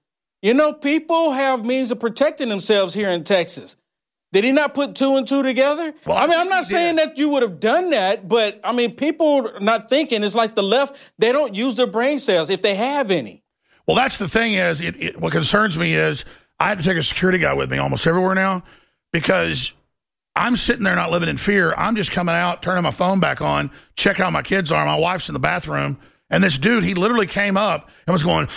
People have means of protecting themselves here in Texas. Did he not put 2 and 2 together? Well, I'm not saying that you would have done that, but, people are not thinking. It's like the left, they don't use their brain cells if they have any. Well, that's the thing is, what concerns me is I have to take a security guy with me almost everywhere now because I'm sitting there not living in fear. I'm just coming out, turning my phone back on, check how my kids are. My wife's in the bathroom. And this dude, he literally came up and was going,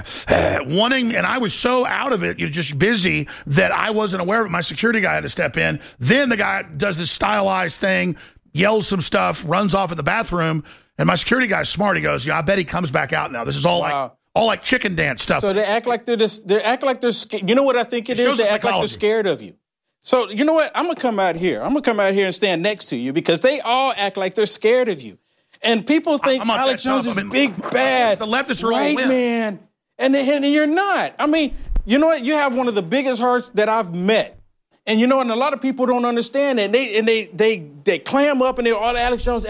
wanting, and I was so out of it, just busy, that I wasn't aware of it. My security guy had to step in. Then the guy does this stylized thing, yells some stuff, runs off in the bathroom, and my security guy's smart. He goes, I bet he comes back out now. This is all like chicken dance stuff. So they act like they're scared. You know what I think it is? They act like they're scared of you. So you know what? I'm going to come out here. I'm going to come out here and stand next to you because they all act like they're scared of you. And people think Alex Jones is big, bad, the leftists are right, man. And you're not. You know what? You have one of the biggest hearts that I've met. And and a lot of people don't understand that. They clam up and they're all Alex Jones.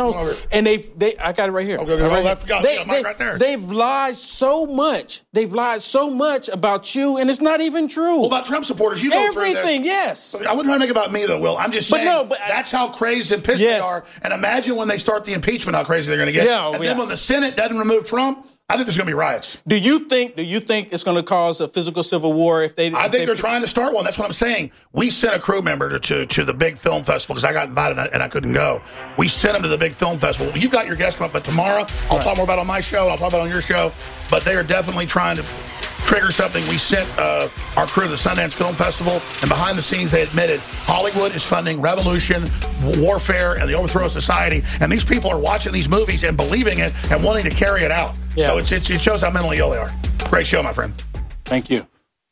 And I got it right here. Okay, I forgot. Right there. They've lied so much. They've lied so much about you, and it's not even true. Well, about Trump supporters, you go through everything. This. Yes. I wouldn't try to make it about me though, Will. I'm just saying. That's how crazy and pissed they are. And imagine when they start the impeachment, how crazy they're going to get. Then when the Senate doesn't remove Trump, I think there's going to be riots. Do you think it's going to cause a physical civil war if they? I think they're trying to start one. That's what I'm saying. We sent a crew member to the big film festival because I got invited and I couldn't go. We sent him to the big film festival. You've got your guest come up, but tomorrow I'll talk more about it on my show and I'll talk about it on your show. But they are definitely trying to trigger something. We sent our crew to the Sundance Film Festival, and behind the scenes they admitted Hollywood is funding revolution, warfare, and the overthrow of society. And these people are watching these movies and believing it and wanting to carry it out. Yeah. So it shows how mentally ill they are. Great show, my friend. Thank you.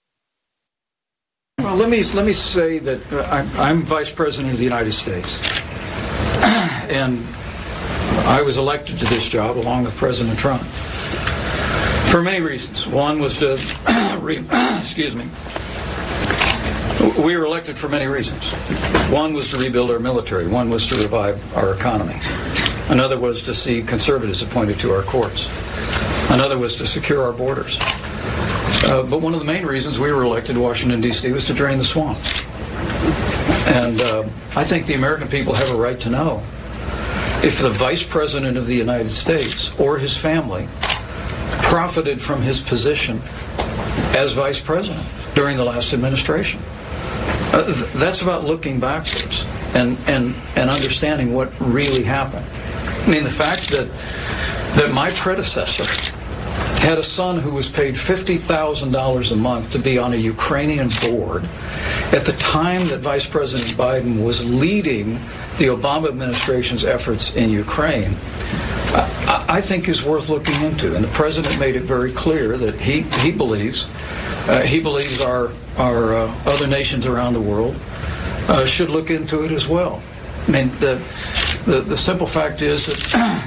Well, let me say that I'm Vice President of the United States, and I was elected to this job along with President Trump for many reasons. One was to excuse me. We were elected for many reasons. One was to rebuild our military. One was to revive our economy. Another was to see conservatives appointed to our courts. Another was to secure our borders. But one of the main reasons we were elected to Washington, D.C. was to drain the swamp. And I think the American people have a right to know if the Vice President of the United States or his family profited from his position as Vice President during the last administration. That's about looking backwards and understanding what really happened. I mean, the fact that my predecessor had a son who was paid $50,000 a month to be on a Ukrainian board at the time that Vice President Biden was leading the Obama administration's efforts in Ukraine, I think is worth looking into. And the president made it very clear that he believes our other nations around the world should look into it as well. I mean, the simple fact is that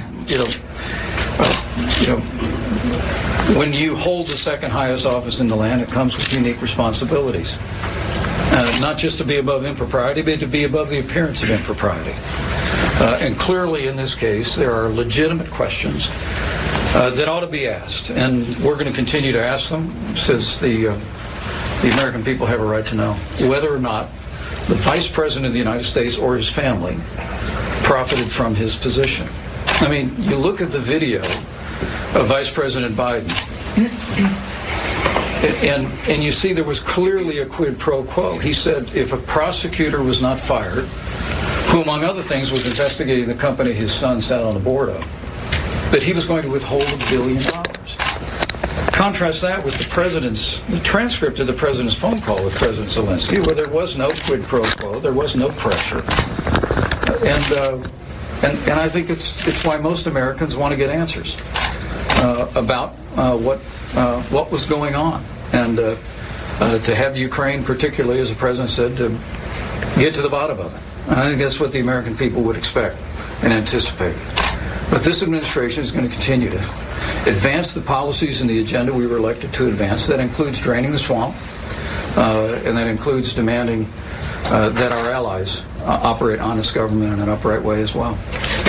when you hold the second highest office in the land, it comes with unique responsibilities. Not just to be above impropriety, but to be above the appearance of impropriety. And clearly in this case, there are legitimate questions that ought to be asked. And we're going to continue to ask them, since the American people have a right to know whether or not the Vice President of the United States or his family profited from his position. I mean, you look at the video of Vice President Biden, and you see there was clearly a quid pro quo. He said if a prosecutor was not fired, who among other things was investigating the company his son sat on the board of, that he was going to withhold $1 billion. Contrast that with the transcript of the president's phone call with President Zelensky, where there was no quid pro quo, there was no pressure. And I think it's why most Americans want to get answers about what was going on, and to have Ukraine, particularly as the president said, to get to the bottom of it. I think that's what the American people would expect and anticipate. But this administration is going to continue to advance the policies and the agenda we were elected to advance. That includes draining the swamp, and that includes demanding that our allies operate honest government in an upright way as well.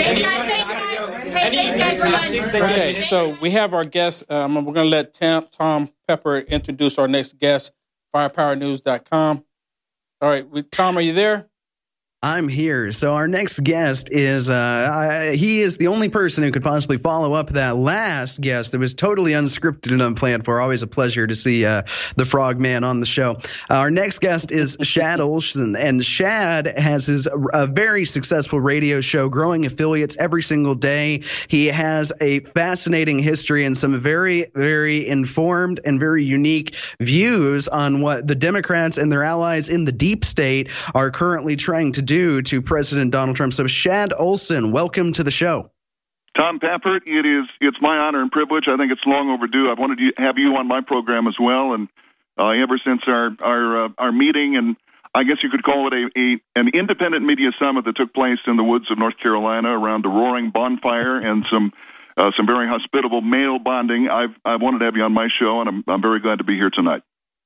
Okay, so we have our guest. We're going to let Tom Pepper introduce our next guest, firepowernews.com. All right, Tom, are you there? I'm here. So our next guest is, he is the only person who could possibly follow up that last guest that was totally unscripted and unplanned for. Always a pleasure to see the Frogman on the show. Our next guest is Shad Olson, and Shad has a very successful radio show, growing affiliates every single day. He has a fascinating history and some very, very informed and very unique views on what the Democrats and their allies in the deep state are currently trying to do to President Donald Trump. So Shad Olson, welcome to the show. Tom Pappert, it's my honor and privilege. I think it's long overdue. I've wanted to have you on my program as well, and ever since our meeting, and I guess you could call it an independent media summit that took place in the woods of North Carolina around a roaring bonfire and some very hospitable male bonding. I wanted to have you on my show, and I'm very glad to be here tonight.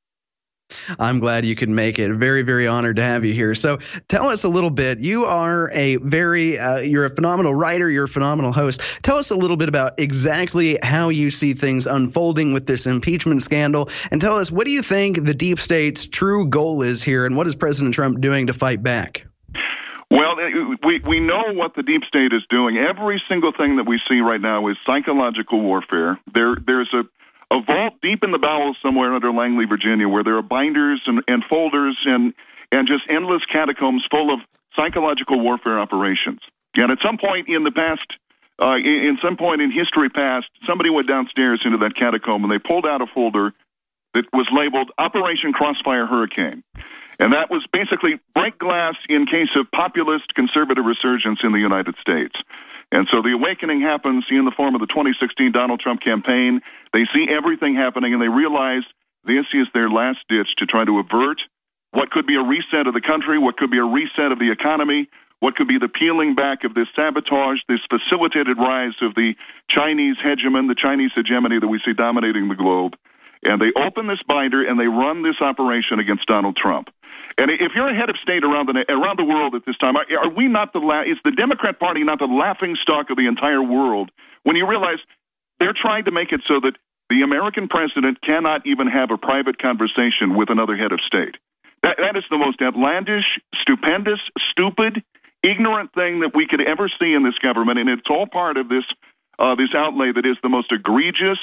I'm glad you could make it. Very, very honored to have you here. So tell us a little bit. You are you're a phenomenal writer. You're a phenomenal host. Tell us a little bit about exactly how you see things unfolding with this impeachment scandal. And tell us, what do you think the deep state's true goal is here? And what is President Trump doing to fight back? Well, we know what the deep state is doing. Every single thing that we see right now is psychological warfare. There's a vault deep in the bowels somewhere under Langley, Virginia, where there are binders and folders and just endless catacombs full of psychological warfare operations. And at some point in the past, in some point in history past, somebody went downstairs into that catacomb and they pulled out a folder that was labeled Operation Crossfire Hurricane. And that was basically break glass in case of populist conservative resurgence in the United States. And so the awakening happens in the form of the 2016 Donald Trump campaign. They see everything happening, and they realize this is their last ditch to try to avert what could be a reset of the country, what could be a reset of the economy, what could be the peeling back of this sabotage, this facilitated rise of the Chinese hegemon, the Chinese hegemony that we see dominating the globe. And they open this binder, and they run this operation against Donald Trump. And if you're a head of state around the world at this time, are we not is the Democrat Party not the laughing stock of the entire world when you realize they're trying to make it so that The American president cannot even have a private conversation with another head of state. That is the most outlandish, stupendous, stupid, ignorant thing that we could ever see in this government, and it's all part of this outlay that is the most egregious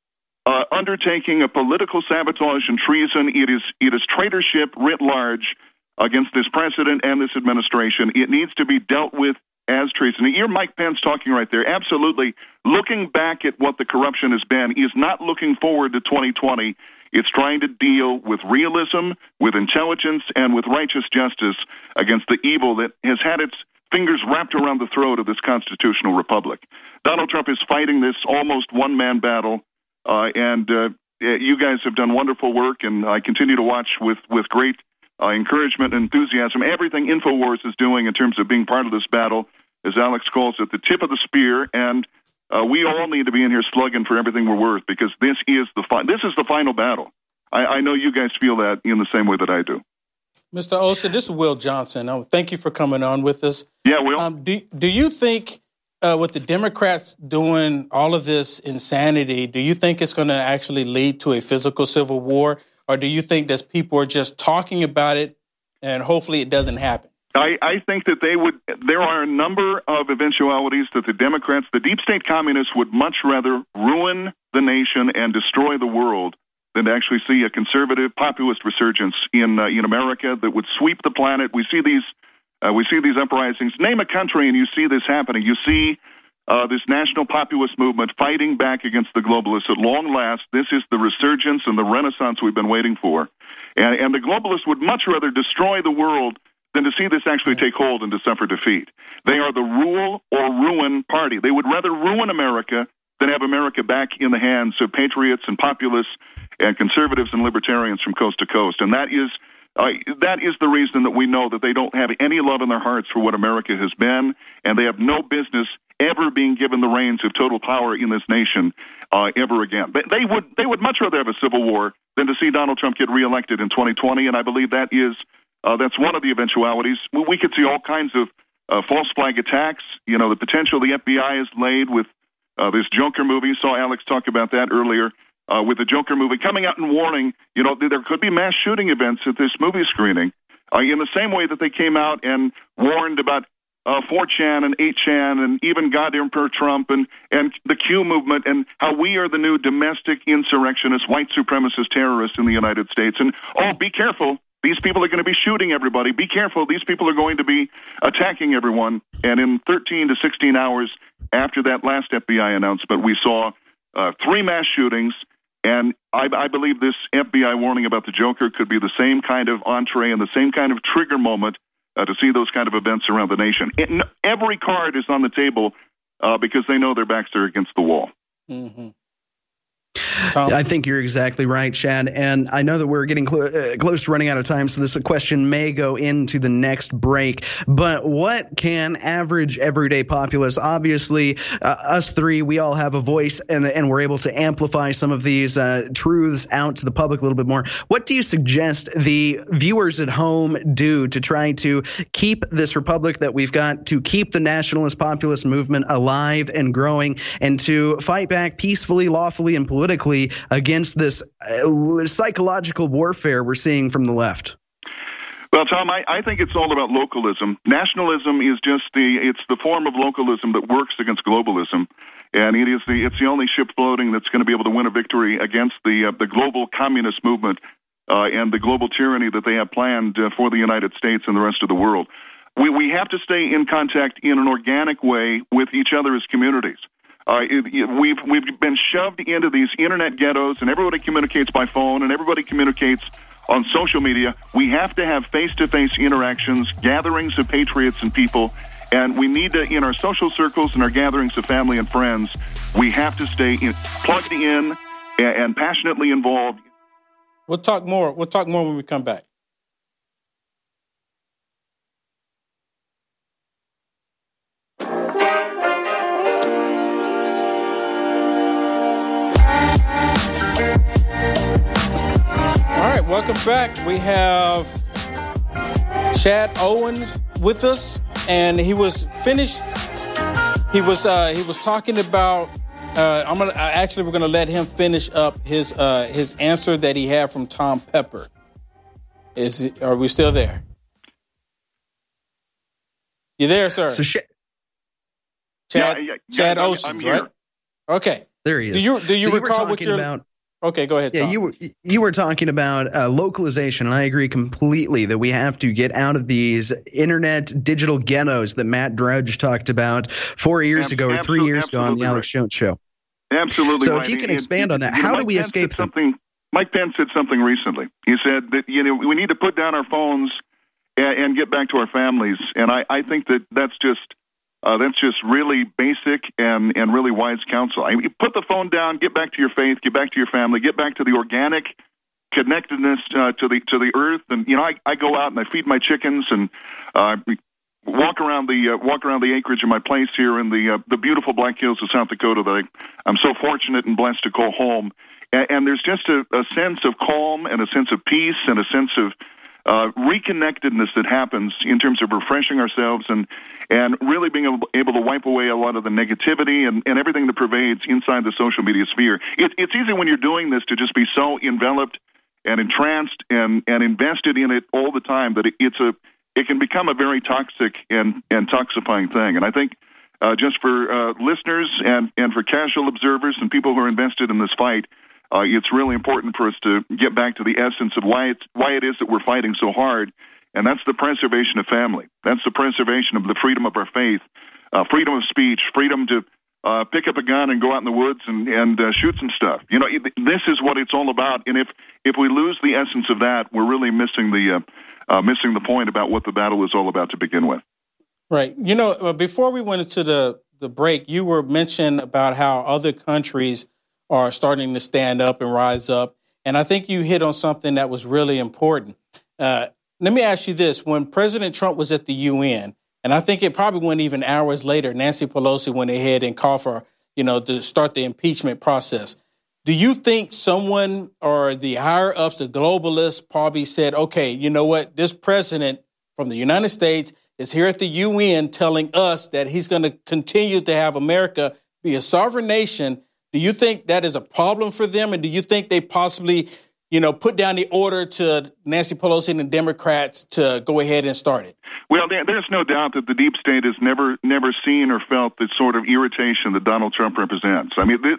undertaking of political sabotage and treason. It is traitorship writ large against this president and this administration. It needs to be dealt with as treason. You hear Mike Pence talking right there. Absolutely. Looking back at what the corruption has been is not looking forward to 2020. It's trying to deal with realism, with intelligence, and with righteous justice against the evil that has had its fingers wrapped around the throat of this constitutional republic. Donald Trump is fighting this almost one-man battle, and you guys have done wonderful work, and I continue to watch with great encouragement and enthusiasm everything InfoWars is doing in terms of being part of this battle, as Alex calls it, the tip of the spear, and we all need to be in here slugging for everything we're worth, because this is the final battle. I know you guys feel that in the same way that I do. Mr. Olson, this is Will Johnson. Thank you for coming on with us. Yeah, Will. Do you think with the Democrats doing all of this insanity, do you think it's going to actually lead to a physical civil war, or do you think that people are just talking about it and hopefully it doesn't happen? I think that there are a number of eventualities that the Democrats, the deep state communists, would much rather ruin the nation and destroy the world than to actually see a conservative populist resurgence in America that would sweep the planet. We see these uprisings. Name a country and you see this happening. You see this national populist movement fighting back against the globalists. At long last, this is the resurgence and the renaissance we've been waiting for. And the globalists would much rather destroy the world than to see this actually take hold and to suffer defeat. They are the rule or ruin party. They would rather ruin America than have America back in the hands of patriots and populists and conservatives and libertarians from coast to coast. And that is the reason that we know that they don't have any love in their hearts for what America has been, and they have no business ever being given the reins of total power in this nation ever again. They would much rather have a civil war than to see Donald Trump get reelected in 2020, and I believe that's one of the eventualities. We could see all kinds of false flag attacks. The potential the FBI is laid with this Joker movie. Saw Alex talk about that earlier. With the Joker movie coming out and warning, there could be mass shooting events at this movie screening, in the same way that they came out and warned about 4chan and 8chan and even God Emperor Trump and the Q movement and how we are the new domestic insurrectionists, white supremacist terrorists in the United States. And, be careful. These people are going to be shooting everybody. Be careful. These people are going to be attacking everyone. And in 13 to 16 hours after that last FBI announcement, we saw 3 mass shootings. And I believe this FBI warning about the Joker could be the same kind of entree and the same kind of trigger moment to see those kind of events around the nation. Every card is on the table because they know their backs are against the wall. Mm-hmm. I think you're exactly right, Chad. And I know that we're getting close to running out of time, so this question may go into the next break. But what can average, everyday populace, obviously, us three, we all have a voice and we're able to amplify some of these truths out to the public a little bit more. What do you suggest the viewers at home do to try to keep this republic that we've got, to keep the nationalist populist movement alive and growing, and to fight back peacefully, lawfully, and politically against this psychological warfare we're seeing from the left? Well, Tom, I think it's all about localism. Nationalism is just it's the form of localism that works against globalism, and it's the only ship floating that's going to be able to win a victory against the global communist movement and the global tyranny that they have planned for the United States and the rest of the world. We have to stay in contact in an organic way with each other as communities. We've been shoved into these internet ghettos, and everybody communicates by phone, and everybody communicates on social media. We have to have face-to-face interactions, gatherings of patriots and people, and we need to, in our social circles and our gatherings of family and friends, we have to stay plugged in and passionately involved. We'll talk more. We'll talk more when we come back. Welcome back. We have Chad Owens with us, and he was finished. He was talking about We're gonna let him finish up his answer that he had from Tom Pepper. Are we still there? You there, sir? So Chad Oceans, I'm here. right? Okay. There he is. Do you recall what you're about? Okay, go ahead, Tom. Yeah, you were talking about localization, and I agree completely that we have to get out of these internet digital ghettos that Matt Drudge talked about 4 years ago or 3 years ago on the Alex Jones Show. Absolutely. So right. if you can expand on that, how do we escape them? Mike Pence said something recently. He said that we need to put down our phones and get back to our families, and I think that's just really basic and really wise counsel. You put the phone down, get back to your faith, get back to your family, get back to the organic connectedness to the earth. And I go out and I feed my chickens and walk around the acreage of my place here in the beautiful Black Hills of South Dakota that I'm so fortunate and blessed to call home. And there's just a sense of calm and a sense of peace and a sense of reconnectedness that happens in terms of refreshing ourselves and really being able to wipe away a lot of the negativity and everything that pervades inside the social media sphere. It's easy when you're doing this to just be so enveloped and entranced and invested in it all the time that it can become a very toxic and toxifying thing. And I think just for listeners and for casual observers and people who are invested in this fight, it's really important for us to get back to the essence of why it is that we're fighting so hard, and that's the preservation of family. That's the preservation of the freedom of our faith, freedom of speech, freedom to pick up a gun and go out in the woods and shoot some stuff. This is what it's all about. And if we lose the essence of that, we're really missing the point about what the battle is all about to begin with. Right. Before we went into the break, you were mentioning about how other countries are starting to stand up and rise up. And I think you hit on something that was really important. Let me ask you this. When President Trump was at the UN, and I think it probably went even hours later, Nancy Pelosi went ahead and called for, to start the impeachment process. Do you think someone or the higher ups, the globalists probably said, okay, you know what, this president from the United States is here at the UN telling us that he's going to continue to have America be a sovereign nation? Do you think that is a problem for them? And do you think they possibly, put down the order to Nancy Pelosi and the Democrats to go ahead and start it? Well, there's no doubt that the deep state has never seen or felt the sort of irritation that Donald Trump represents. I mean,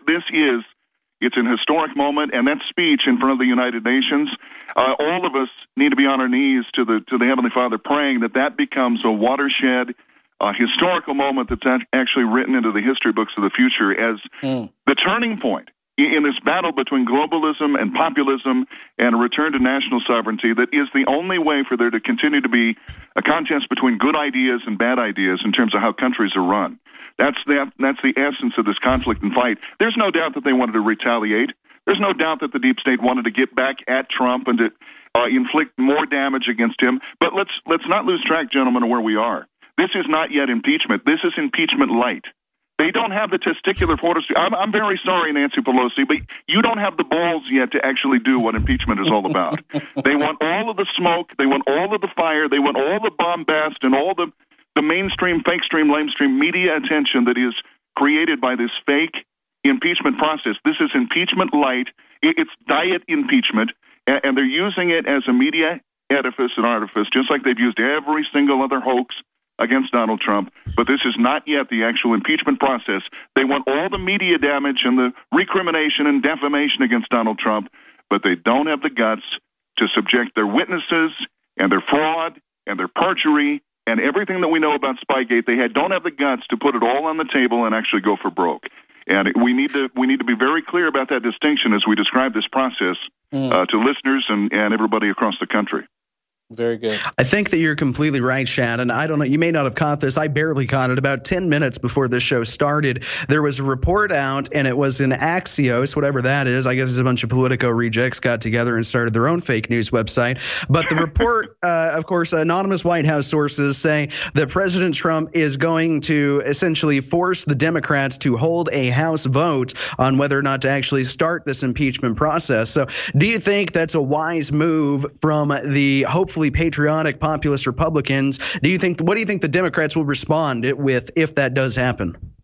it's an historic moment, and that speech in front of the United Nations, all of us need to be on our knees to the Heavenly Father praying that becomes a watershed historical moment that's actually written into the history books of the future as the turning point in this battle between globalism and populism and a return to national sovereignty that is the only way for there to continue to be a contest between good ideas and bad ideas in terms of how countries are run. That's the essence of this conflict and fight. There's no doubt that they wanted to retaliate. There's no doubt that the deep state wanted to get back at Trump and to inflict more damage against him. But let's not lose track, gentlemen, of where we are. This is not yet impeachment. This is impeachment light. They don't have the testicular fortitude. I'm very sorry, Nancy Pelosi, but you don't have the balls yet to actually do what impeachment is all about. They want all of the smoke. They want all of the fire. They want all the bombast and all the mainstream, fake stream, lamestream media attention that is created by this fake impeachment process. This is impeachment light. It's diet impeachment, and they're using it as a media edifice and artifice, just like they've used every single other hoax against Donald Trump. But this is not yet the actual impeachment process. They want all the media damage and the recrimination and defamation against Donald Trump, but they don't have the guts to subject their witnesses and their fraud and their perjury and everything that we know about Spygate. They don't have the guts to put it all on the table and actually go for broke. And we need to be very clear about that distinction as we describe this process to listeners and everybody across the country. Very good. I think that you're completely right, Chad. And I don't know, you may not have caught this. I barely caught it. About 10 minutes before this show started, there was a report out, and it was in Axios, whatever that is. I guess it's a bunch of Politico rejects got together and started their own fake news website. But the report, of course, anonymous White House sources say that President Trump is going to essentially force the Democrats to hold a House vote on whether or not to actually start this impeachment process. So do you think that's a wise move from the hopefully patriotic populist Republicans? What do you think the Democrats will respond with if that does happen?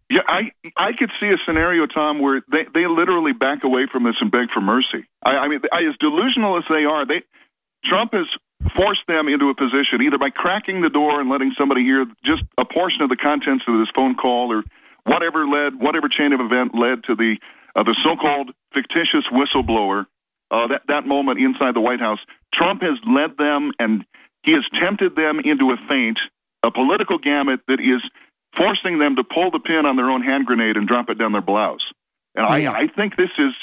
Yeah, I could see a scenario, Tom, where they literally back away from this and beg for mercy. I mean, as delusional as they are, Trump has forced them into a position either by cracking the door and letting somebody hear just a portion of the contents of this phone call, or whatever chain of event led to the so-called fictitious whistleblower. That moment inside the White House, Trump has led them, and he has tempted them into a feint, a political gamut that is forcing them to pull the pin on their own hand grenade and drop it down their blouse. And I think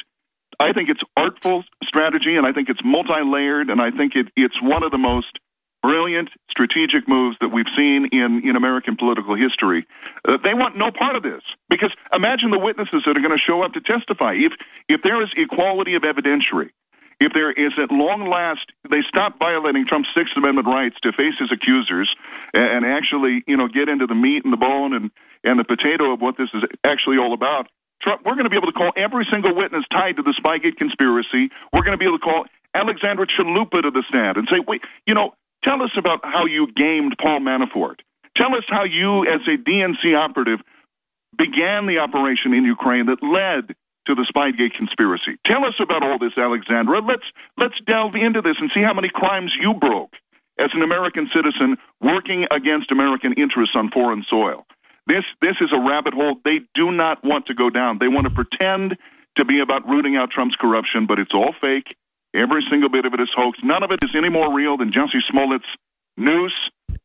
it's artful strategy, and I think it's multi-layered, and I think it's one of the most brilliant strategic moves that we've seen in American political history. They want no part of this, because imagine the witnesses that are going to show up to testify. If there is equality of evidentiary, if there is at long last, they stop violating Trump's Sixth Amendment rights to face his accusers and actually, get into the meat and the bone and the potato of what this is actually all about. Trump, we're going to be able to call every single witness tied to the Spygate conspiracy. We're going to be able to call Alexandra Chalupa to the stand and say, wait, tell us about how you gamed Paul Manafort. Tell us how you, as a DNC operative, began the operation in Ukraine that led to the Spygate conspiracy. Tell us about all this, Alexandra. Let's delve into this and see how many crimes you broke as an American citizen working against American interests on foreign soil. This is a rabbit hole they do not want to go down. They want to pretend to be about rooting out Trump's corruption, but it's all fake. Every single bit of it is hoax. None of it is any more real than Jussie Smollett's noose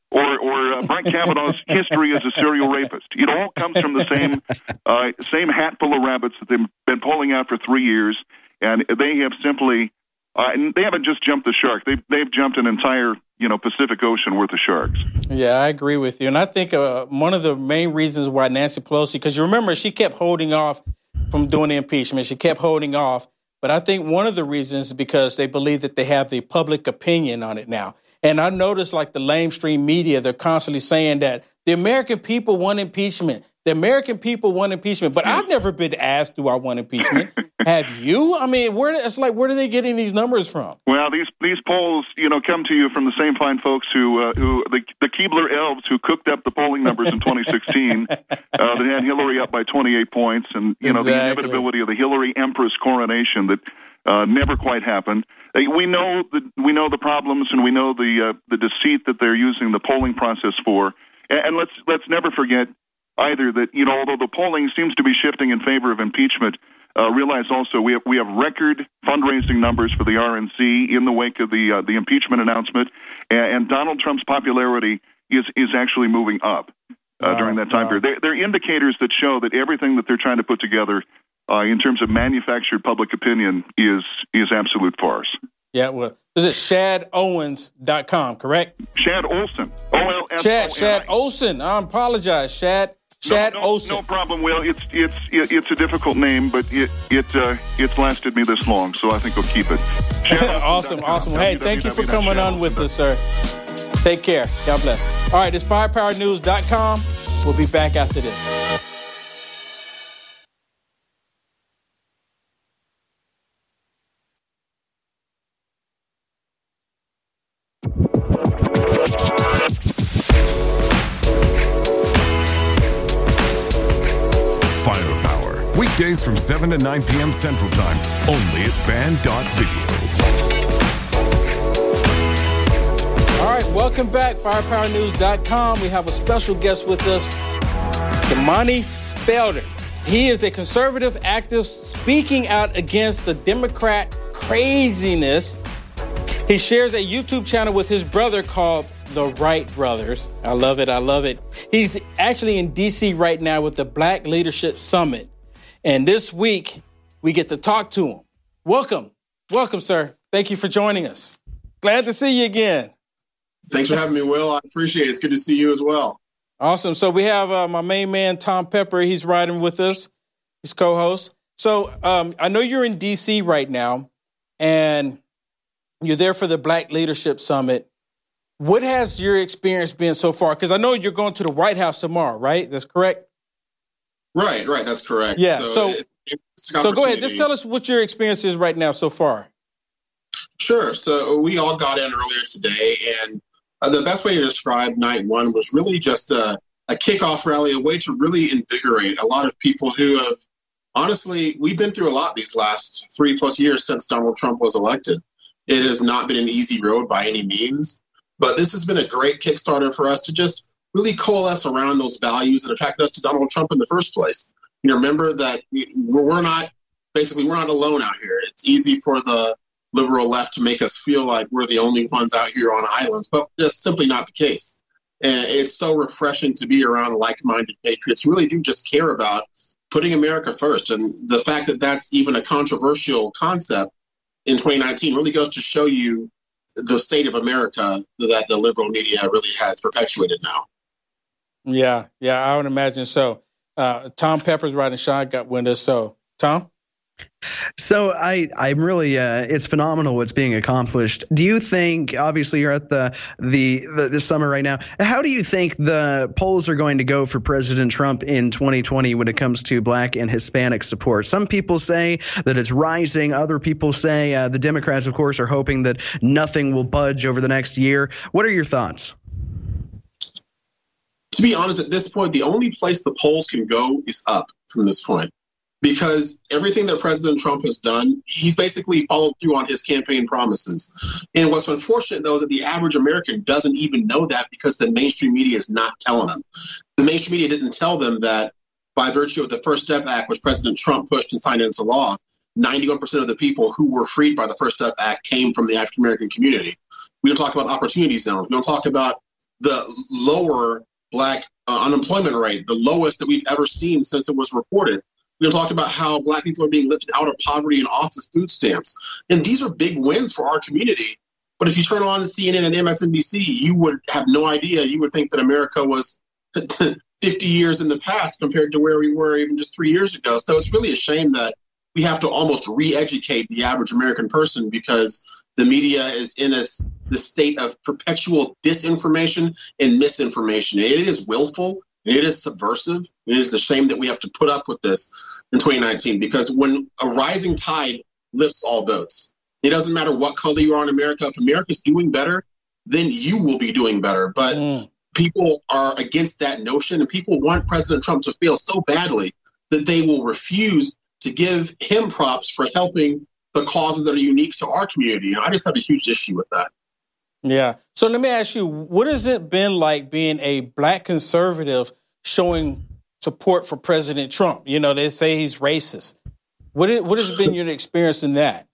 or Brett Kavanaugh's history as a serial rapist. It all comes from the same hatful of rabbits that they've been pulling out for 3 years, and they have simply they haven't just jumped the shark. They've jumped an entire Pacific Ocean worth of sharks. Yeah, I agree with you, and I think one of the main reasons why Nancy Pelosi, because you remember she kept holding off from doing the impeachment, she kept holding off. But I think one of the reasons is because they believe that they have the public opinion on it now. And I noticed like the lamestream media, they're constantly saying that the American people want impeachment. The American people want impeachment. But I've never been asked, do I want impeachment? Have you? I mean, where are they getting these numbers from? Well, these polls, come to you from the same fine folks who the Keebler elves who cooked up the polling numbers in 2016 that had Hillary up by 28 points, and the inevitability of the Hillary Empress coronation that never quite happened. We know the problems, and we know the deceit that they're using the polling process for. And let's never forget either that although the polling seems to be shifting in favor of impeachment, realize also we have record fundraising numbers for the RNC in the wake of the impeachment announcement, and Donald Trump's popularity is actually moving up during that time period. They're indicators that show that everything that they're trying to put together in terms of manufactured public opinion is absolute farce. Yeah, well, is it ShadOwens.com, correct? Shad Olson. O-L-S-O-N-I. Shad Olson. I apologize, Shad Olson. No problem, Will. It's a difficult name, but it's lasted me this long, so I think I'll keep it. Awesome. Hey, thank you for coming on with us, sir. Take care. God bless. All right, it's firepowernews.com. We'll be back after this. Weekdays from 7 to 9 p.m. Central Time, only at band.video. All right, welcome back, firepowernews.com. We have a special guest with us, Damani Felder. He is a conservative activist speaking out against the Democrat craziness. He shares a YouTube channel with his brother called The Wright Brothers. I love it. He's actually in D.C. right now with the Black Leadership Summit. And this week, we get to talk to him. Welcome, sir. Thank you for joining us. Glad to see you again. Thanks for having me, Will. I appreciate it. It's good to see you as well. Awesome. So we have my main man, Tom Pepper. He's riding with us. He's co-host. So I know you're in D.C. right now, and you're there for the Black Leadership Summit. What has your experience been so far? Because I know you're going to the White House tomorrow, right? That's correct? Right. That's correct. Yeah. So go ahead. Just tell us what your experience is right now so far. Sure. So we all got in earlier today, and the best way to describe night one was really just a kickoff rally, a way to really invigorate a lot of people who have, honestly, we've been through a lot these last 3+ years since Donald Trump was elected. It has not been an easy road by any means, but this has been a great Kickstarter for us to just really coalesce around those values that attracted us to Donald Trump in the first place. You know, remember that we're not alone out here. It's easy for the liberal left to make us feel like we're the only ones out here on islands, but that's simply not the case. And it's so refreshing to be around like-minded patriots who really do just care about putting America first. And the fact that that's even a controversial concept in 2019 really goes to show you the state of America that the liberal media really has perpetuated now. Yeah, I would imagine so. Tom Pepper's riding shotgun with us. So, Tom? So I'm really it's phenomenal what's being accomplished. Do you think, obviously you're at the summit right now, how do you think the polls are going to go for President Trump in 2020 when it comes to Black and Hispanic support? Some people say that it's rising. Other people say the Democrats, of course, are hoping that nothing will budge over the next year. What are your thoughts? To be honest, at this point, the only place the polls can go is up from this point. Because everything that President Trump has done, he's basically followed through on his campaign promises. And what's unfortunate, though, is that the average American doesn't even know that because the mainstream media is not telling them. The mainstream media didn't tell them that by virtue of the First Step Act, which President Trump pushed and signed into law, 91% of the people who were freed by the First Step Act came from the African American community. We don't talk about opportunity zones. We don't talk about the lower Black unemployment rate, the lowest that we've ever seen since it was reported. We'll talk about how Black people are being lifted out of poverty and off of food stamps. And these are big wins for our community. But if you turn on CNN and MSNBC, you would have no idea. You would think that America was 50 years in the past compared to where we were even just 3 years ago. So it's really a shame that we have to almost re-educate the average American person because the media is in this state of perpetual disinformation and misinformation. It is willful. It is subversive. It is a shame that we have to put up with this in 2019 because when a rising tide lifts all boats, it doesn't matter what color you are in America. If America's doing better, then you will be doing better. But people are against that notion, and people want President Trump to fail so badly that they will refuse to give him props for helping the causes that are unique to our community. And I just have a huge issue with that. Yeah. So let me ask you, what has it been like being a Black conservative showing support for President Trump? You know, they say he's racist. What has been your experience in that?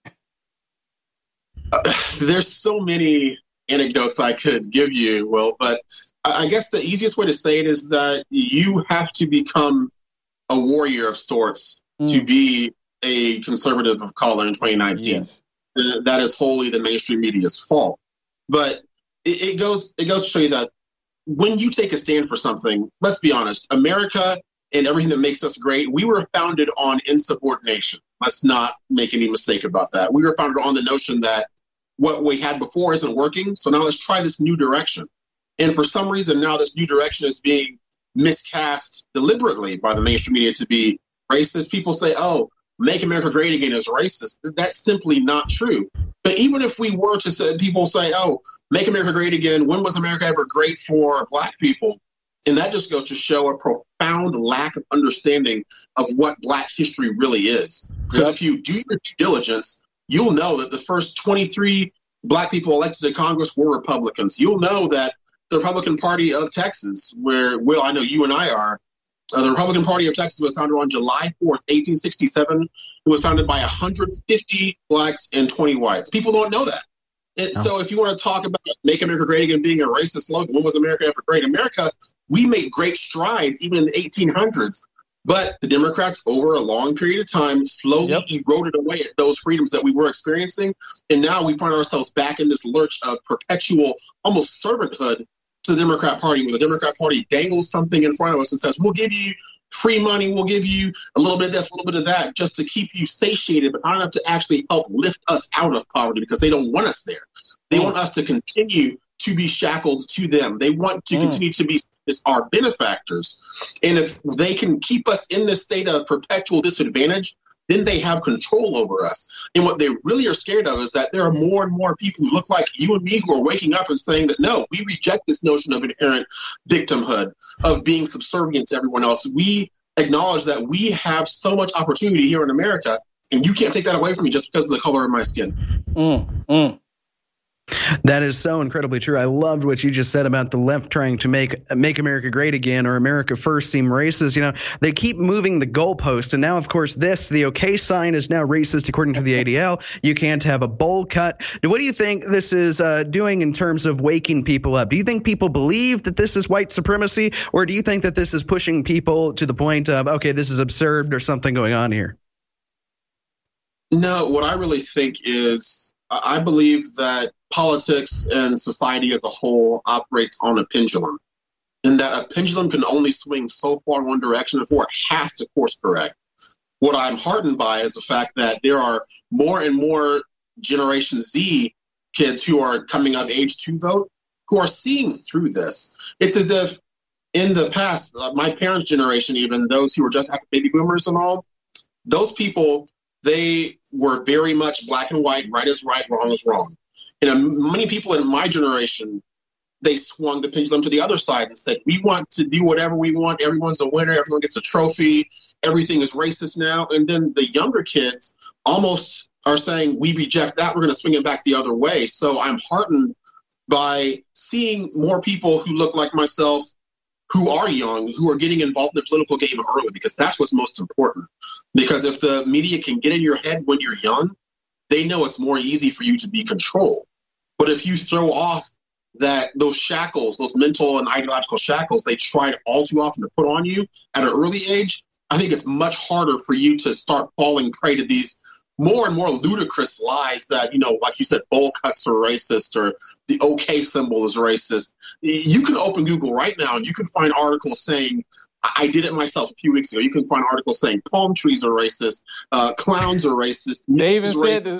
There's so many anecdotes I could give you, Will, but I guess the easiest way to say it is that you have to become a warrior of sorts to be a conservative of color in 2019. Yes. That is wholly the mainstream media's fault. But it goes to show you that when you take a stand for something, let's be honest, America and everything that makes us great, we were founded on insubordination. Let's not make any mistake about that. We were founded on the notion that what we had before isn't working, so now let's try this new direction. And for some reason, now this new direction is being miscast deliberately by the mainstream media to be racist. People say, oh, Make America Great Again is racist. That's simply not true. But even if we were to say, people say, oh, Make America Great Again, when was America ever great for Black people? And that just goes to show a profound lack of understanding of what Black history really is. Because if you do your due diligence, you'll know that the first 23 Black people elected to Congress were Republicans. You'll know that the Republican Party of Texas, where, Will, I know you and I are, the Republican Party of Texas was founded on July 4th, 1867. It was founded by 150 Blacks and 20 whites. People don't know that. So if you want to talk about Make America Great Again being a racist slogan, when was America ever great? America, we made great strides even in the 1800s. But the Democrats, over a long period of time, slowly eroded away at those freedoms that we were experiencing. And now we find ourselves back in this lurch of perpetual, almost servanthood to the Democrat Party, where the Democrat Party dangles something in front of us and says, we'll give you free money, we'll give you a little bit of this, a little bit of that, just to keep you satiated, but not enough to actually help lift us out of poverty because they don't want us there. They want us to continue to be shackled to them. They want to continue to be our benefactors. And if they can keep us in this state of perpetual disadvantage, then they have control over us. And what they really are scared of is that there are more and more people who look like you and me who are waking up and saying that, no, we reject this notion of inherent victimhood, of being subservient to everyone else. We acknowledge that we have so much opportunity here in America, and you can't take that away from me just because of the color of my skin. That is so incredibly true. I loved what you just said about the left trying to make America great again, or America first seem racist. You know, they keep moving the goalpost. And now, of course, the OK sign is now racist according to the ADL. You can't have a bowl cut. What do you think this is doing in terms of waking people up? Do you think people believe that this is white supremacy, or do you think that this is pushing people to the point of, okay, this is absurd, there's something going on here? No, what I really think is, I believe that politics and society as a whole operates on a pendulum, and that a pendulum can only swing so far in one direction before it has to course correct. What I'm heartened by is the fact that there are more and more Generation Z kids who are coming of age to vote who are seeing through this. It's as if in the past, my parents' generation, even those who were just after baby boomers and all, those people, they were very much black and white, right is right, wrong is wrong. And many people in my generation, they swung the pendulum to the other side and said, we want to do whatever we want. Everyone's a winner. Everyone gets a trophy. Everything is racist now. And then the younger kids almost are saying, we reject that. We're going to swing it back the other way. So I'm heartened by seeing more people who look like myself, who are young, who are getting involved in the political game early, because that's what's most important. Because if the media can get in your head when you're young, they know it's more easy for you to be controlled. But if you throw off those shackles, those mental and ideological shackles they try all too often to put on you at an early age, I think it's much harder for you to start falling prey to these more and more ludicrous lies that, like you said, bowl cuts are racist, or the OK symbol is racist. You can open Google right now and you can find articles saying, I did it myself a few weeks ago. You can find articles saying palm trees are racist, clowns are racist. They even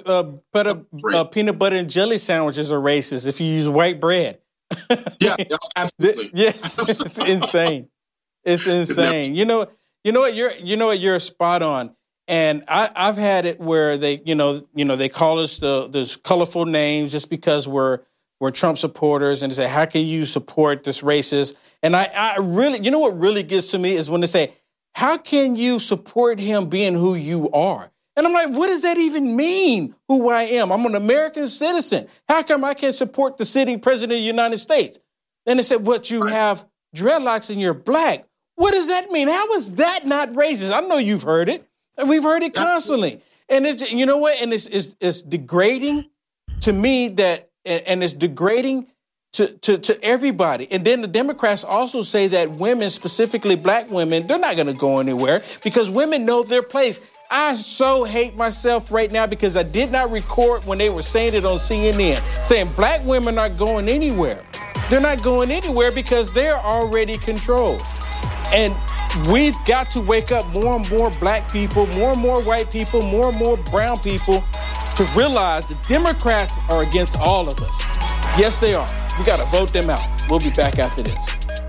said peanut butter and jelly sandwiches are racist if you use white bread. Yeah, absolutely. Yes, it's insane. It's insane. You know what? You're spot on. And I've had it where they call us those colorful names just because we're Trump supporters, and they say, how can you support this racist? And I really, what really gets to me is when they say, how can you support him being who you are? And I'm like, what does that even mean, who I am? I'm an American citizen. How come I can't support the sitting president of the United States? And they said, but you have dreadlocks and you're black. What does that mean? How is that not racist? I know you've heard it. And we've heard it constantly. And it's, you know what? And it's degrading to me and it's degrading to everybody. And then the Democrats also say that women, specifically black women, they're not going to go anywhere because women know their place. I so hate myself right now because I did not record when they were saying it on CNN, saying black women aren't going anywhere. They're not going anywhere because they're already controlled. And we've got to wake up more and more black people, more and more white people, more and more brown people to realize the Democrats are against all of us. Yes, they are. We got to vote them out. We'll be back after this.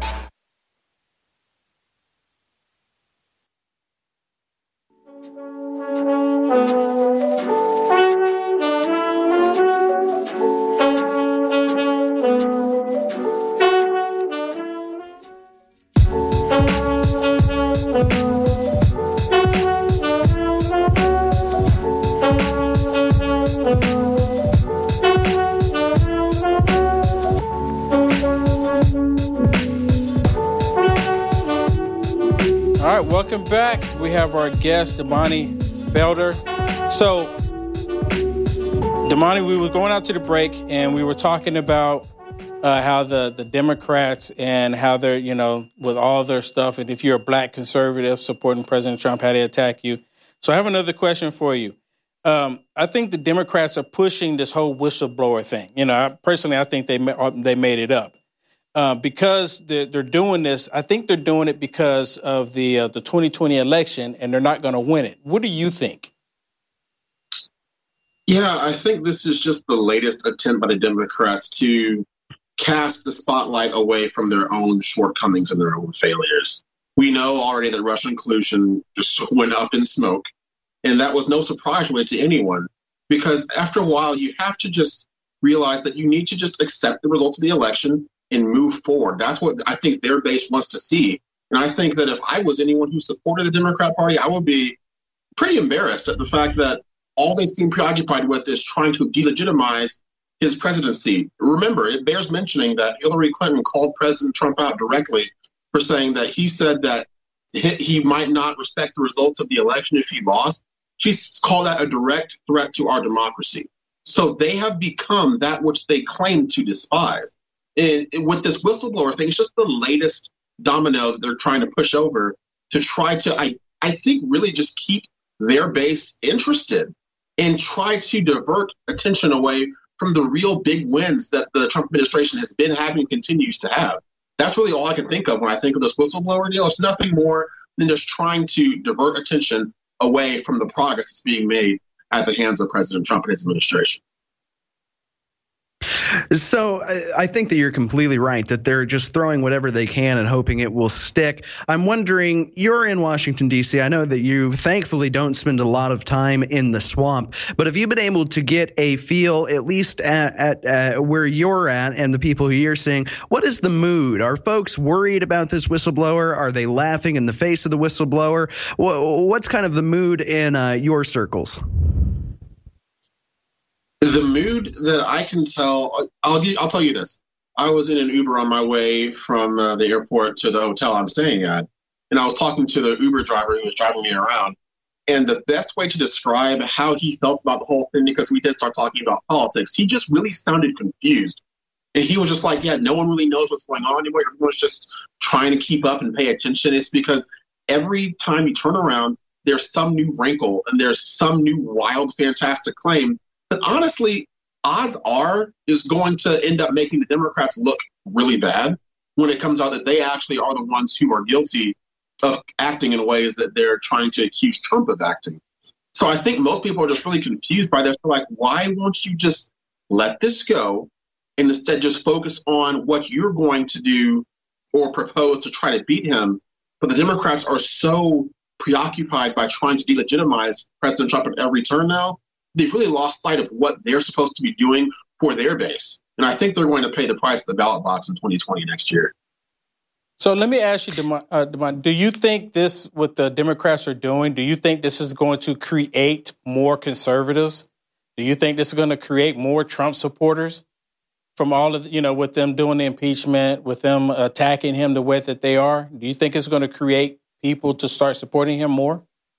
Welcome back. We have our guest, Damani Felder. So, Damani, we were going out to the break and we were talking about how the Democrats and how they're, with all their stuff, and if you're a black conservative supporting President Trump, how they attack you. So I have another question for you. I think the Democrats are pushing this whole whistleblower thing. I think they made it up. Because they're doing this, I think they're doing it because of the 2020 election, and they're not going to win it. What do you think? Yeah, I think this is just the latest attempt by the Democrats to cast the spotlight away from their own shortcomings and their own failures. We know already that Russian collusion just went up in smoke, And that was no surprise really to anyone, because after a while, you have to just realize that you need to just accept the results of the election and move forward. That's what I think their base wants to see. And I think that if I was anyone who supported the Democrat Party, I would be pretty embarrassed at the fact that all they seem preoccupied with is trying to delegitimize his presidency. Remember, it bears mentioning that Hillary Clinton called President Trump out directly for saying that he said that he might not respect the results of the election if he lost. She called that a direct threat to our democracy. So they have become that which they claim to despise. And with this whistleblower thing, it's just the latest domino that they're trying to push over to try to, I think, really just keep their base interested and try to divert attention away from the real big wins that the Trump administration has been having and continues to have. That's really all I can think of when I think of this whistleblower deal. It's nothing more than just trying to divert attention away from the progress that's being made at the hands of President Trump and his administration. So I think that you're completely right, that they're just throwing whatever they can and hoping it will stick. I'm wondering, you're in Washington, D.C. I know that you thankfully don't spend a lot of time in the swamp, but have you been able to get a feel, at least at where you're at and the people who you're seeing, what is the mood? Are folks worried about this whistleblower? Are they laughing in the face of the whistleblower? What's kind of the mood in your circles? The mood that I can tell, I'll tell you this. I was in an Uber on my way from the airport to the hotel I'm staying at, and I was talking to the Uber driver who was driving me around. And the best way to describe how he felt about the whole thing, because we did start talking about politics, he just really sounded confused. And he was just like, yeah, no one really knows what's going on anymore. Everyone's just trying to keep up and pay attention. It's because every time you turn around, there's some new wrinkle and there's some new wild, fantastic claim that honestly, odds are is going to end up making the Democrats look really bad when it comes out that they actually are the ones who are guilty of acting in ways that they're trying to accuse Trump of acting. So I think most people are just really confused by this. They're like, why won't you just let this go and instead just focus on what you're going to do or propose to try to beat him? But the Democrats are so preoccupied by trying to delegitimize President Trump at every turn now, they've really lost sight of what they're supposed to be doing for their base. And I think they're going to pay the price of the ballot box in 2020 next year. So let me ask you, Damon, do you think this, what the Democrats are doing, do you think this is going to create more conservatives? Do you think this is going to create more Trump supporters from all of, with them doing the impeachment, with them attacking him the way that they are? Do you think it's going to create people to start supporting him more?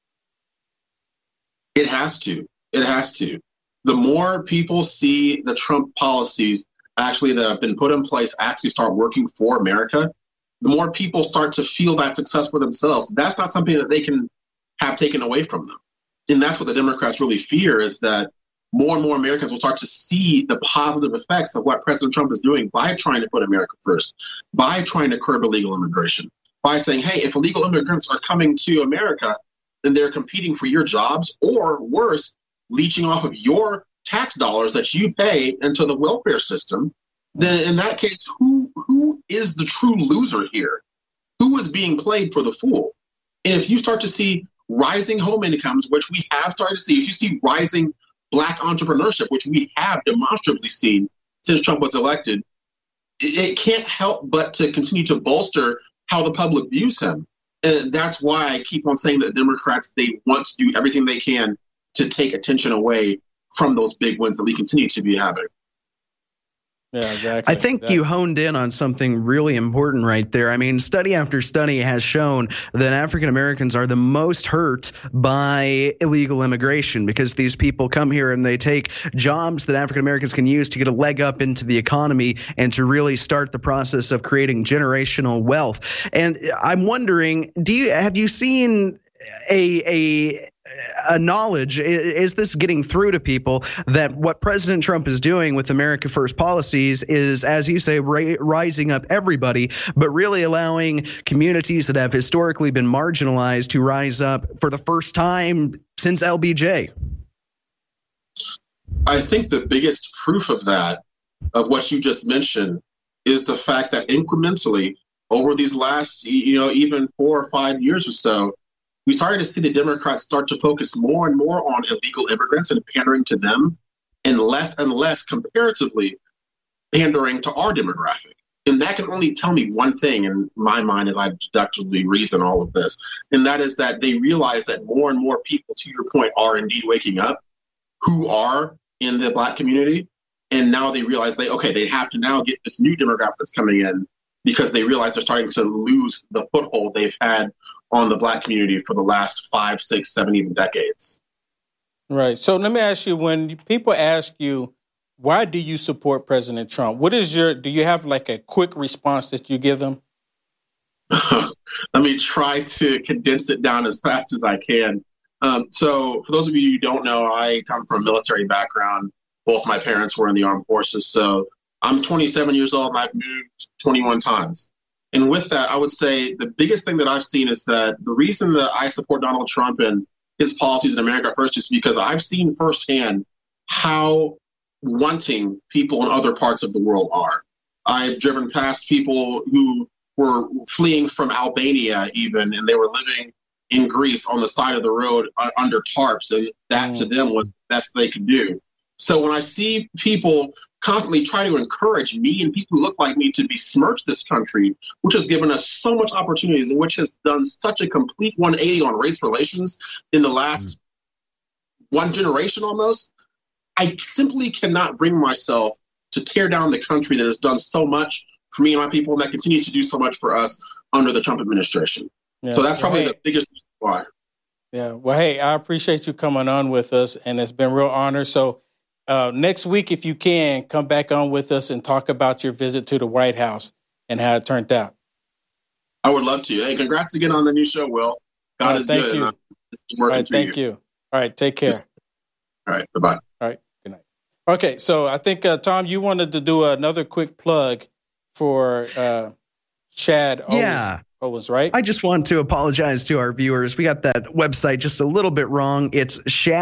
It has to. It has to. The more people see the Trump policies actually that have been put in place actually start working for America, the more people start to feel that success for themselves. That's not something that they can have taken away from them. And that's what the Democrats really fear, is that more and more Americans will start to see the positive effects of what President Trump is doing by trying to put America first, by trying to curb illegal immigration, by saying, hey, if illegal immigrants are coming to America, then they're competing for your jobs, or worse, leeching off of your tax dollars that you pay into the welfare system. Then in that case, who is the true loser here? Who is being played for the fool? And if you start to see rising home incomes, which we have started to see, if you see rising Black entrepreneurship, which we have demonstrably seen since Trump was elected, it can't help but to continue to bolster how the public views him. And that's why I keep on saying that Democrats, they want to do everything they can to take attention away from those big wins that we continue to be having. Yeah, exactly. I think you honed in on something really important right there. I mean, study after study has shown that African Americans are the most hurt by illegal immigration, because these people come here and they take jobs that African Americans can use to get a leg up into the economy and to really start the process of creating generational wealth. And I'm wondering, have you seen a knowledge, is this getting through to people that what President Trump is doing with America First policies is, as you say, rising up everybody, but really allowing communities that have historically been marginalized to rise up for the first time since LBJ? I think the biggest proof of that, of what you just mentioned, is the fact that incrementally over these last, even 4 or 5 years or so, we started to see the Democrats start to focus more and more on illegal immigrants and pandering to them, and less comparatively pandering to our demographic. And that can only tell me one thing in my mind as I deductively reason all of this, and that is that they realize that more and more people, to your point, are indeed waking up who are in the Black community. And now they realize they have to now get this new demographic that's coming in, because they realize they're starting to lose the foothold they've had on the Black community for the last 5, 6, 7, even decades. Right. So let me ask you, when people ask you, why do you support President Trump? Do you have like a quick response that you give them? Let me try to condense it down as fast as I can. So for those of you who don't know, I come from a military background. Both my parents were in the armed forces. So I'm 27 years old and I've moved 21 times. And with that, I would say the biggest thing that I've seen is that the reason that I support Donald Trump and his policies in America First is because I've seen firsthand how wanting people in other parts of the world are. I've driven past people who were fleeing from Albania even, and they were living in Greece on the side of the road under tarps, and that to them was the best they could do. So when I see people constantly try to encourage me and people who look like me to besmirch this country, which has given us so much opportunities and which has done such a complete 180 on race relations in the last one generation almost, I simply cannot bring myself to tear down the country that has done so much for me and my people and that continues to do so much for us under the Trump administration. Yeah. So that's probably the biggest reason why. Yeah. Well, hey, I appreciate you coming on with us, and it's been a real honor. So next week, if you can, come back on with us and talk about your visit to the White House and how it turned out. I would love to. Hey, congrats again on the new show, Will. God is good. You. All right, thank you. All right, take care. All right, bye-bye. All right, good night. Okay, so I think, Tom, you wanted to do another quick plug for Chad Owens, right? I just want to apologize to our viewers. We got that website just a little bit wrong. It's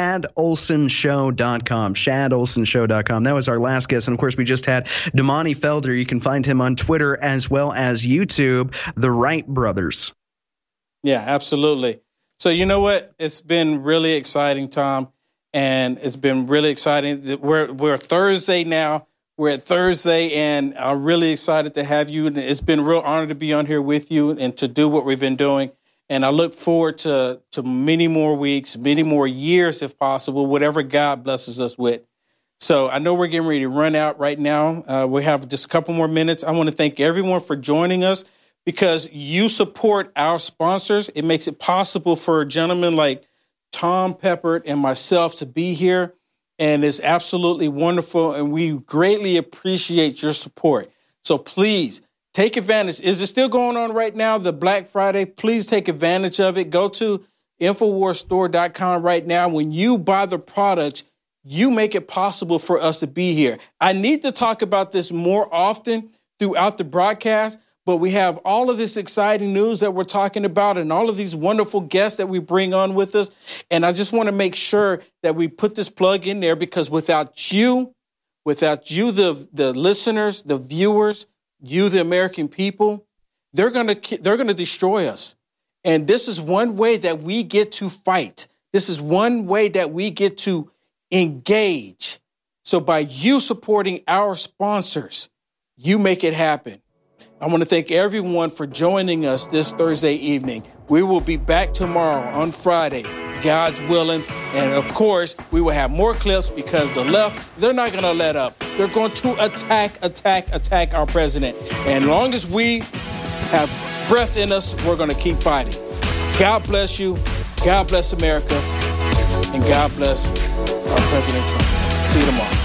ShadOlsonShow.com. ShadOlsonShow.com. That was our last guest. And, of course, we just had Damani Felder. You can find him on Twitter as well as YouTube, The Wright Brothers. Yeah, absolutely. So you know what? It's been really exciting, Tom, and it's been really exciting. We're Thursday now. We're at Thursday, and I'm really excited to have you. And it's been a real honor to be on here with you and to do what we've been doing. And I look forward to many more weeks, many more years, if possible, whatever God blesses us with. So I know we're getting ready to run out right now. We have just a couple more minutes. I want to thank everyone for joining us because you support our sponsors. It makes it possible for gentlemen like Tom Peppert and myself to be here. And it's absolutely wonderful, and we greatly appreciate your support. So please take advantage. Is it still going on right now, the Black Friday? Please take advantage of it. Go to InfoWarsStore.com right now. When you buy the product, you make it possible for us to be here. I need to talk about this more often throughout the broadcast, but we have all of this exciting news that we're talking about and all of these wonderful guests that we bring on with us. And I just want to make sure that we put this plug in there because without you, the listeners, the viewers, you, the American people, they're going to destroy us. And this is one way that we get to fight. This is one way that we get to engage. So by you supporting our sponsors, you make it happen. I want to thank everyone for joining us this Thursday evening. We will be back tomorrow on Friday, God's willing. And, of course, we will have more clips because the left, they're not going to let up. They're going to attack our president. And as long as we have breath in us, we're going to keep fighting. God bless you. God bless America. And God bless our President Trump. See you tomorrow.